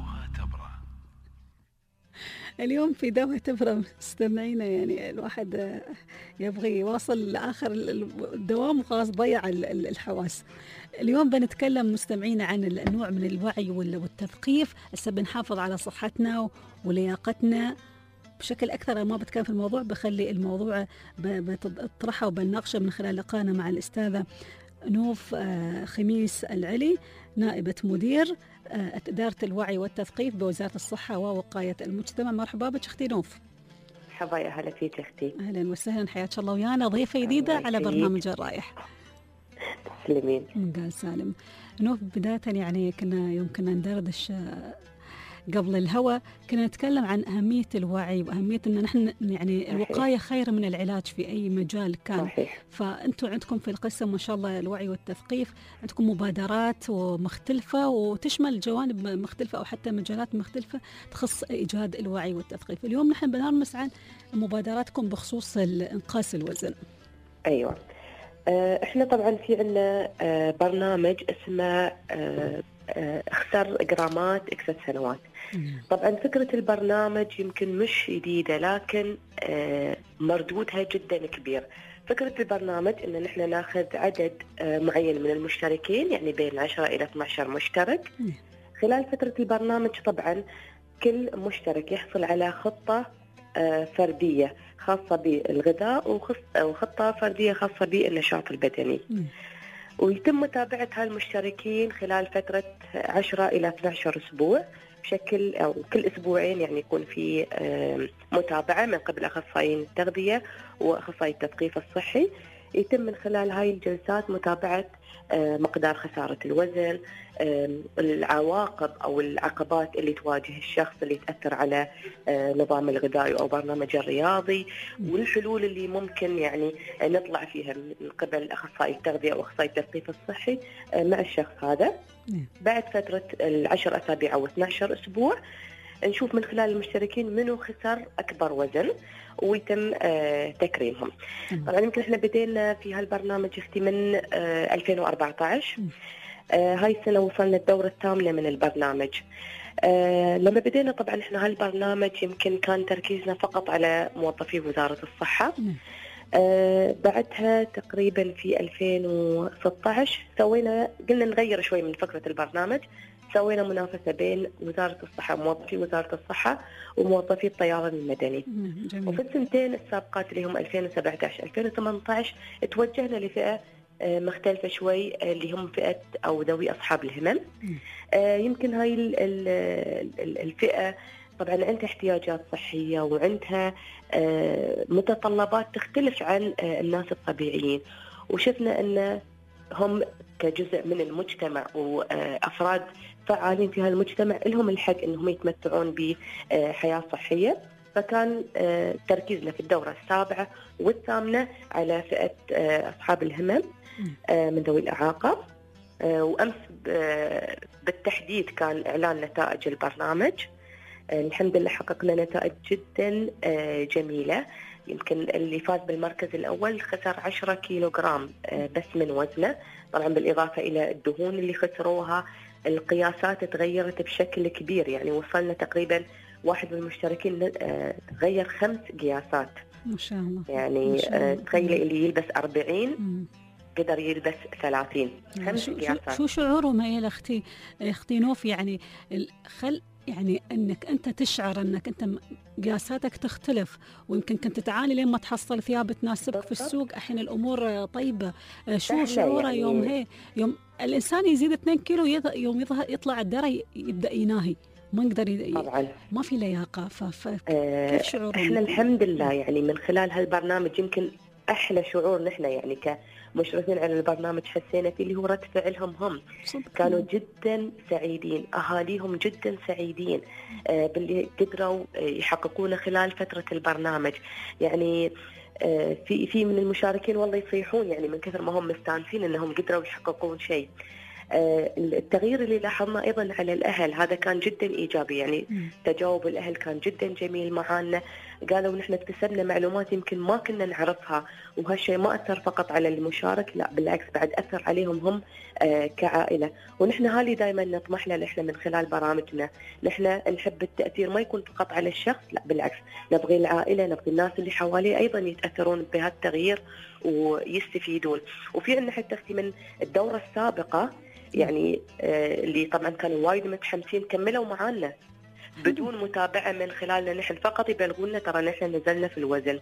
اليوم في داوها تبرة مستمعينا، يعني الواحد يبغي يواصل لآخر الدوام وخلاص ضيع الحواس. اليوم بنتكلم مستمعينا عن النوع من الوعي والتثقيف، هسه بنحافظ على صحتنا ولياقتنا بشكل أكثر. ما بتكلم في الموضوع، بخلي الموضوع بطرحه وبناقشه من خلال لقاءنا مع الأستاذة نوف خميس العلي، نائبة مدير إدارة الوعي والتثقيف بوزارة الصحة ووقاية المجتمع. مرحبا بك أختي نوف. مرحبا، يا هلا فيك أختي. أهلا وسهلا، حياك الله ويانا ضيفة جديدة على برنامج الرايح. تسلمين. قال سالم. نوف، بداية يعني يوم كنا ندردش قبل الهوى كنا نتكلم عن أهمية الوعي وأهمية أن نحن يعني الوقاية خير من العلاج في أي مجال كان. صحيح. فأنتم عندكم في القسم ما شاء الله الوعي والتثقيف عندكم مبادرات مختلفة وتشمل جوانب مختلفة أو حتى مجالات مختلفة تخص إيجاد الوعي والتثقيف. اليوم نحن بنرمس عن مبادراتكم بخصوص إنقاص الوزن. أيوة، احنا طبعا في عنا برنامج اسمه اختر جرامات اكسب سنوات. طبعا فكرة البرنامج يمكن مش جديدة، لكن مردودها جدا كبير. فكرة البرنامج ان نحن ناخذ عدد معين من المشتركين، يعني بين 10 إلى 12 مشترك. خلال فترة البرنامج طبعا كل مشترك يحصل على خطة فردية خاصة بالغذاء وخطة فردية خاصة بالنشاط البدني. ويتم متابعة هالمشتركين خلال فترة 10 إلى 12 أسبوع بشكل أو كل أسبوعين، يعني يكون في متابعة من قبل أخصائيين التغذية وأخصائي التثقيف الصحي. يتم من خلال هاي الجلسات متابعة مقدار خسارة الوزن، العواقب أو العقبات اللي تواجه الشخص اللي تأثر على نظام الغذائي أو برنامج الرياضي، والحلول اللي ممكن يعني نطلع فيها من قبل أخصائي التغذية أو أخصائي التثقيف الصحي مع الشخص هذا. بعد فترة 10 أسابيع أو 12 أسبوع نشوف من خلال المشتركين منو خسر أكبر وزن ويتم تكريمهم. طبعا يمكن احنا بدينا في هالبرنامج اختي من 2014. هاي السنة وصلنا الدورة الثامنة من البرنامج. لما بدينا طبعا احنا هالبرنامج يمكن كان تركيزنا فقط على موظفي وزارة الصحة. بعدها تقريبا في 2016 قلنا نغير شوي من فكرة البرنامج، سوينا منافسة بين وزارة الصحة، موظفي وزارة الصحة وموظفي الطيران المدني. وفي السنتين السابقات اللي هم 2017-2018 توجهنا لفئة مختلفة شوي اللي هم فئة أو ذوي أصحاب الهمم. يمكن هاي الفئة طبعا عندها احتياجات صحية وعندها متطلبات تختلف عن الناس الطبيعيين، وشفنا أن هم كجزء من المجتمع وأفراد فعالين في هذا المجتمع لهم الحق أنهم يتمتعون بحياة صحية. فكان تركيزنا في الدورة السابعة والثامنة على فئة أصحاب الهمم من ذوي الإعاقة. وأمس بالتحديد كان إعلان نتائج البرنامج. الحمد لله حققنا نتائج جدا جميلة. يمكن اللي فاز بالمركز الأول خسر 10 كيلوغرام بس من وزنه، طبعا بالإضافة إلى الدهون اللي خسروها. القياسات تغيرت بشكل كبير، يعني وصلنا تقريبا واحد من المشتركين غير 5 قياسات ما شاء الله. يعني تخيلي اللي يلبس 40 قدر يلبس 30 5 قياسات. شو شعورهم يا اختي نوف؟ يعني يعني انك انت تشعر انك انت قياساتك تختلف، ويمكن كنت تعاني لين ما تحصل ثياب تناسبك في السوق. الحين الامور طيبه. شو شعوره يعني يوم الانسان يزيد 2 كيلو يوم يطلع الدرة يبدا يناهي، ما يقدر طبعا ما في لياقه. كيف شعورهم؟ احنا الحمد لله يعني من خلال هالبرنامج يمكن احلى شعور نحن يعني كمشرفين على البرنامج حسينا فيه اللي هو رد فعلهم. هم كانوا جدا سعيدين، اهاليهم جدا سعيدين باللي قدروا يحققونه خلال فترة البرنامج. يعني في من المشاركين والله يصيحون يعني من كثر ما هم مستانسين انهم قدروا يحققون شيء. التغيير اللي لاحظنا أيضا على الأهل هذا كان جدا إيجابي، يعني تجاوب الأهل كان جدا جميل معانا. قالوا نحن اكتسبنا معلومات يمكن ما كنا نعرفها، وهالشيء ما أثر فقط على المشارك، لا بالعكس بعد أثر عليهم هم كعائلة. ونحن هالي دائما نطمح له نحن من خلال برامجنا. نحن نحب التأثير ما يكون فقط على الشخص، لا بالعكس نبغي العائلة، نبغي الناس اللي حواليه أيضا يتأثرون بهالتغيير ويستفيدون. وفي عندنا حتى من الدورة السابقة يعني اللي طبعا كانوا وايد متحمسين كملوا معانا بدون متابعة من خلالنا نحن، فقط يبلغوا لنا ترى نحن نزلنا في الوزن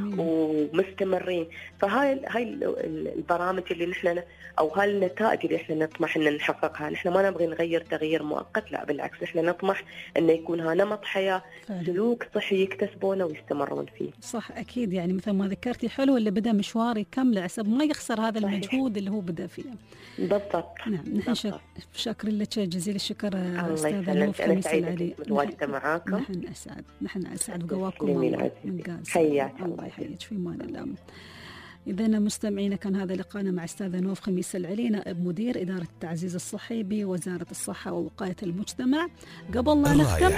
ومستمرين. فهاي البرامج اللي نحن أو هاي النتائج اللي احنا نطمح ان نحققها. نحن ما نبغي نغير تغيير مؤقت، لا بالعكس نحن نطمح انه يكون ها نمط حياة سلوك صحي يكتسبونه ويستمرون فيه. صح أكيد، يعني مثل ما ذكرتي حلو اللي بدأ مشوار يكمل عسب ما يخسر هذا المجهود اللي هو بدأ فيه. بالضبط. نعم نحن شكرا لك جزيل الشكر أستاذة نوف. أنا سعيدة متواجدة معاكم. نحن أسعد بقواكم من حياك الله يحييك في امان الله. إذا مستمعينا كان هذا لقاءنا مع أستاذة نوف خميس العلي نائب مدير إدارة التعزيز الصحي بوزارة الصحة ووقاية المجتمع. قبل لا نختم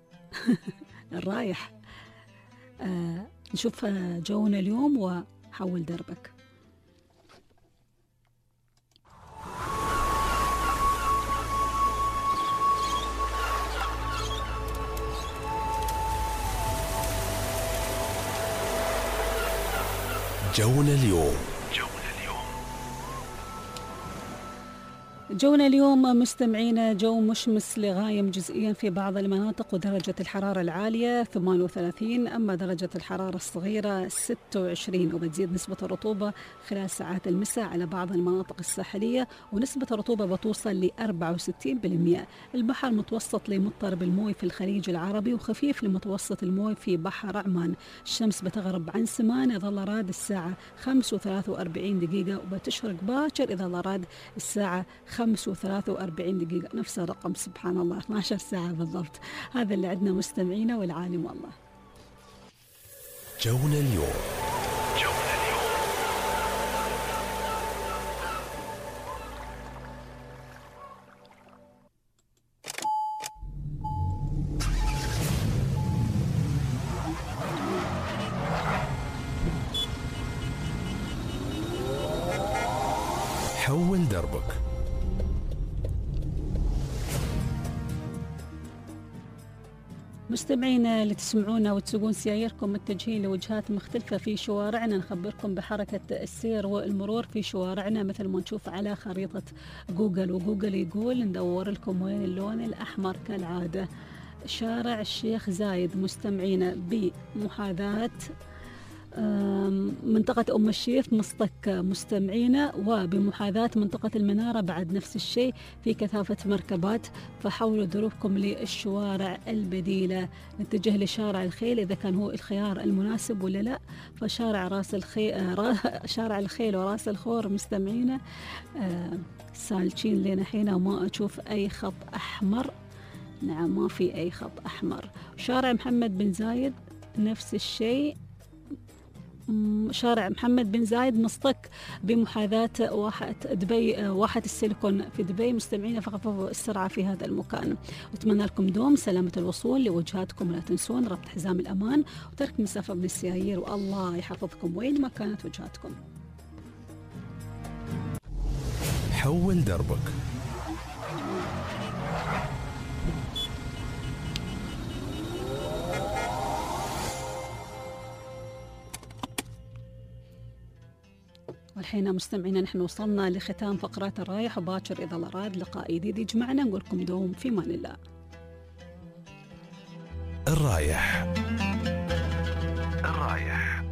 الرايح نشوف جونا اليوم وحول دربك. جونا اليوم. جونا اليوم مستمعينا جو مشمس لغايم جزئيا في بعض المناطق، ودرجة الحرارة العالية 38، أما درجة الحرارة الصغيرة 26، وبتزيد نسبة الرطوبة خلال ساعات المساء على بعض المناطق الساحلية، ونسبة الرطوبة بتوصل ل 64%. البحر متوسط لمضطرب الموي في الخليج العربي، وخفيف لمتوسط الموي في بحر عمان. الشمس بتغرب عن سمان إذا الله راد الساعة 5:43، وبتشرق باكر إذا الله راد الساعة 5:43، نفس الرقم سبحان الله 12 ساعة بالضبط. هذا اللي عندنا مستمعينا، والعالم والله. جونا اليوم. حول دربك. مستمعينا اللي تسمعونا وتسوقون سياييركم متجهين لوجهات مختلفة في شوارعنا، نخبركم بحركة السير والمرور في شوارعنا مثل ما نشوف على خريطة جوجل، وجوجل يقول ندور لكم وين اللون الأحمر كالعادة. شارع الشيخ زايد مستمعينا بمحاذاة منطقة أم الشيف مصطك مستمعينا، وبمحاذاة منطقة المنارة بعد نفس الشيء في كثافة مركبات، فحاولوا دروبكم للشوارع البديلة. نتجه لشارع الخيل إذا كان هو الخيار المناسب ولا لا، فشارع راس الخيل شارع الخيل وراس الخور مستمعينا سالكين لنا حين وما أشوف أي خط أحمر. نعم ما في أي خط أحمر. شارع محمد بن زايد نفس الشيء، شارع محمد بن زايد مصطك بمحاذاة واحة دبي، واحة السيليكون في دبي مستمعين، فخففوا السرعة في هذا المكان. واتمنى لكم دوم سلامة الوصول لوجهاتكم، لا تنسون ربط حزام الأمان وترك مسافة من السيايير، والله يحفظكم وين ما كانت وجهاتكم. حول دربك. والحين مستمعينا نحن وصلنا لختام فقرات الرايح، وباكر إذا الله راد لقاء جديد يجمعنا. نقول لكم دوم في امان الله. الرايح.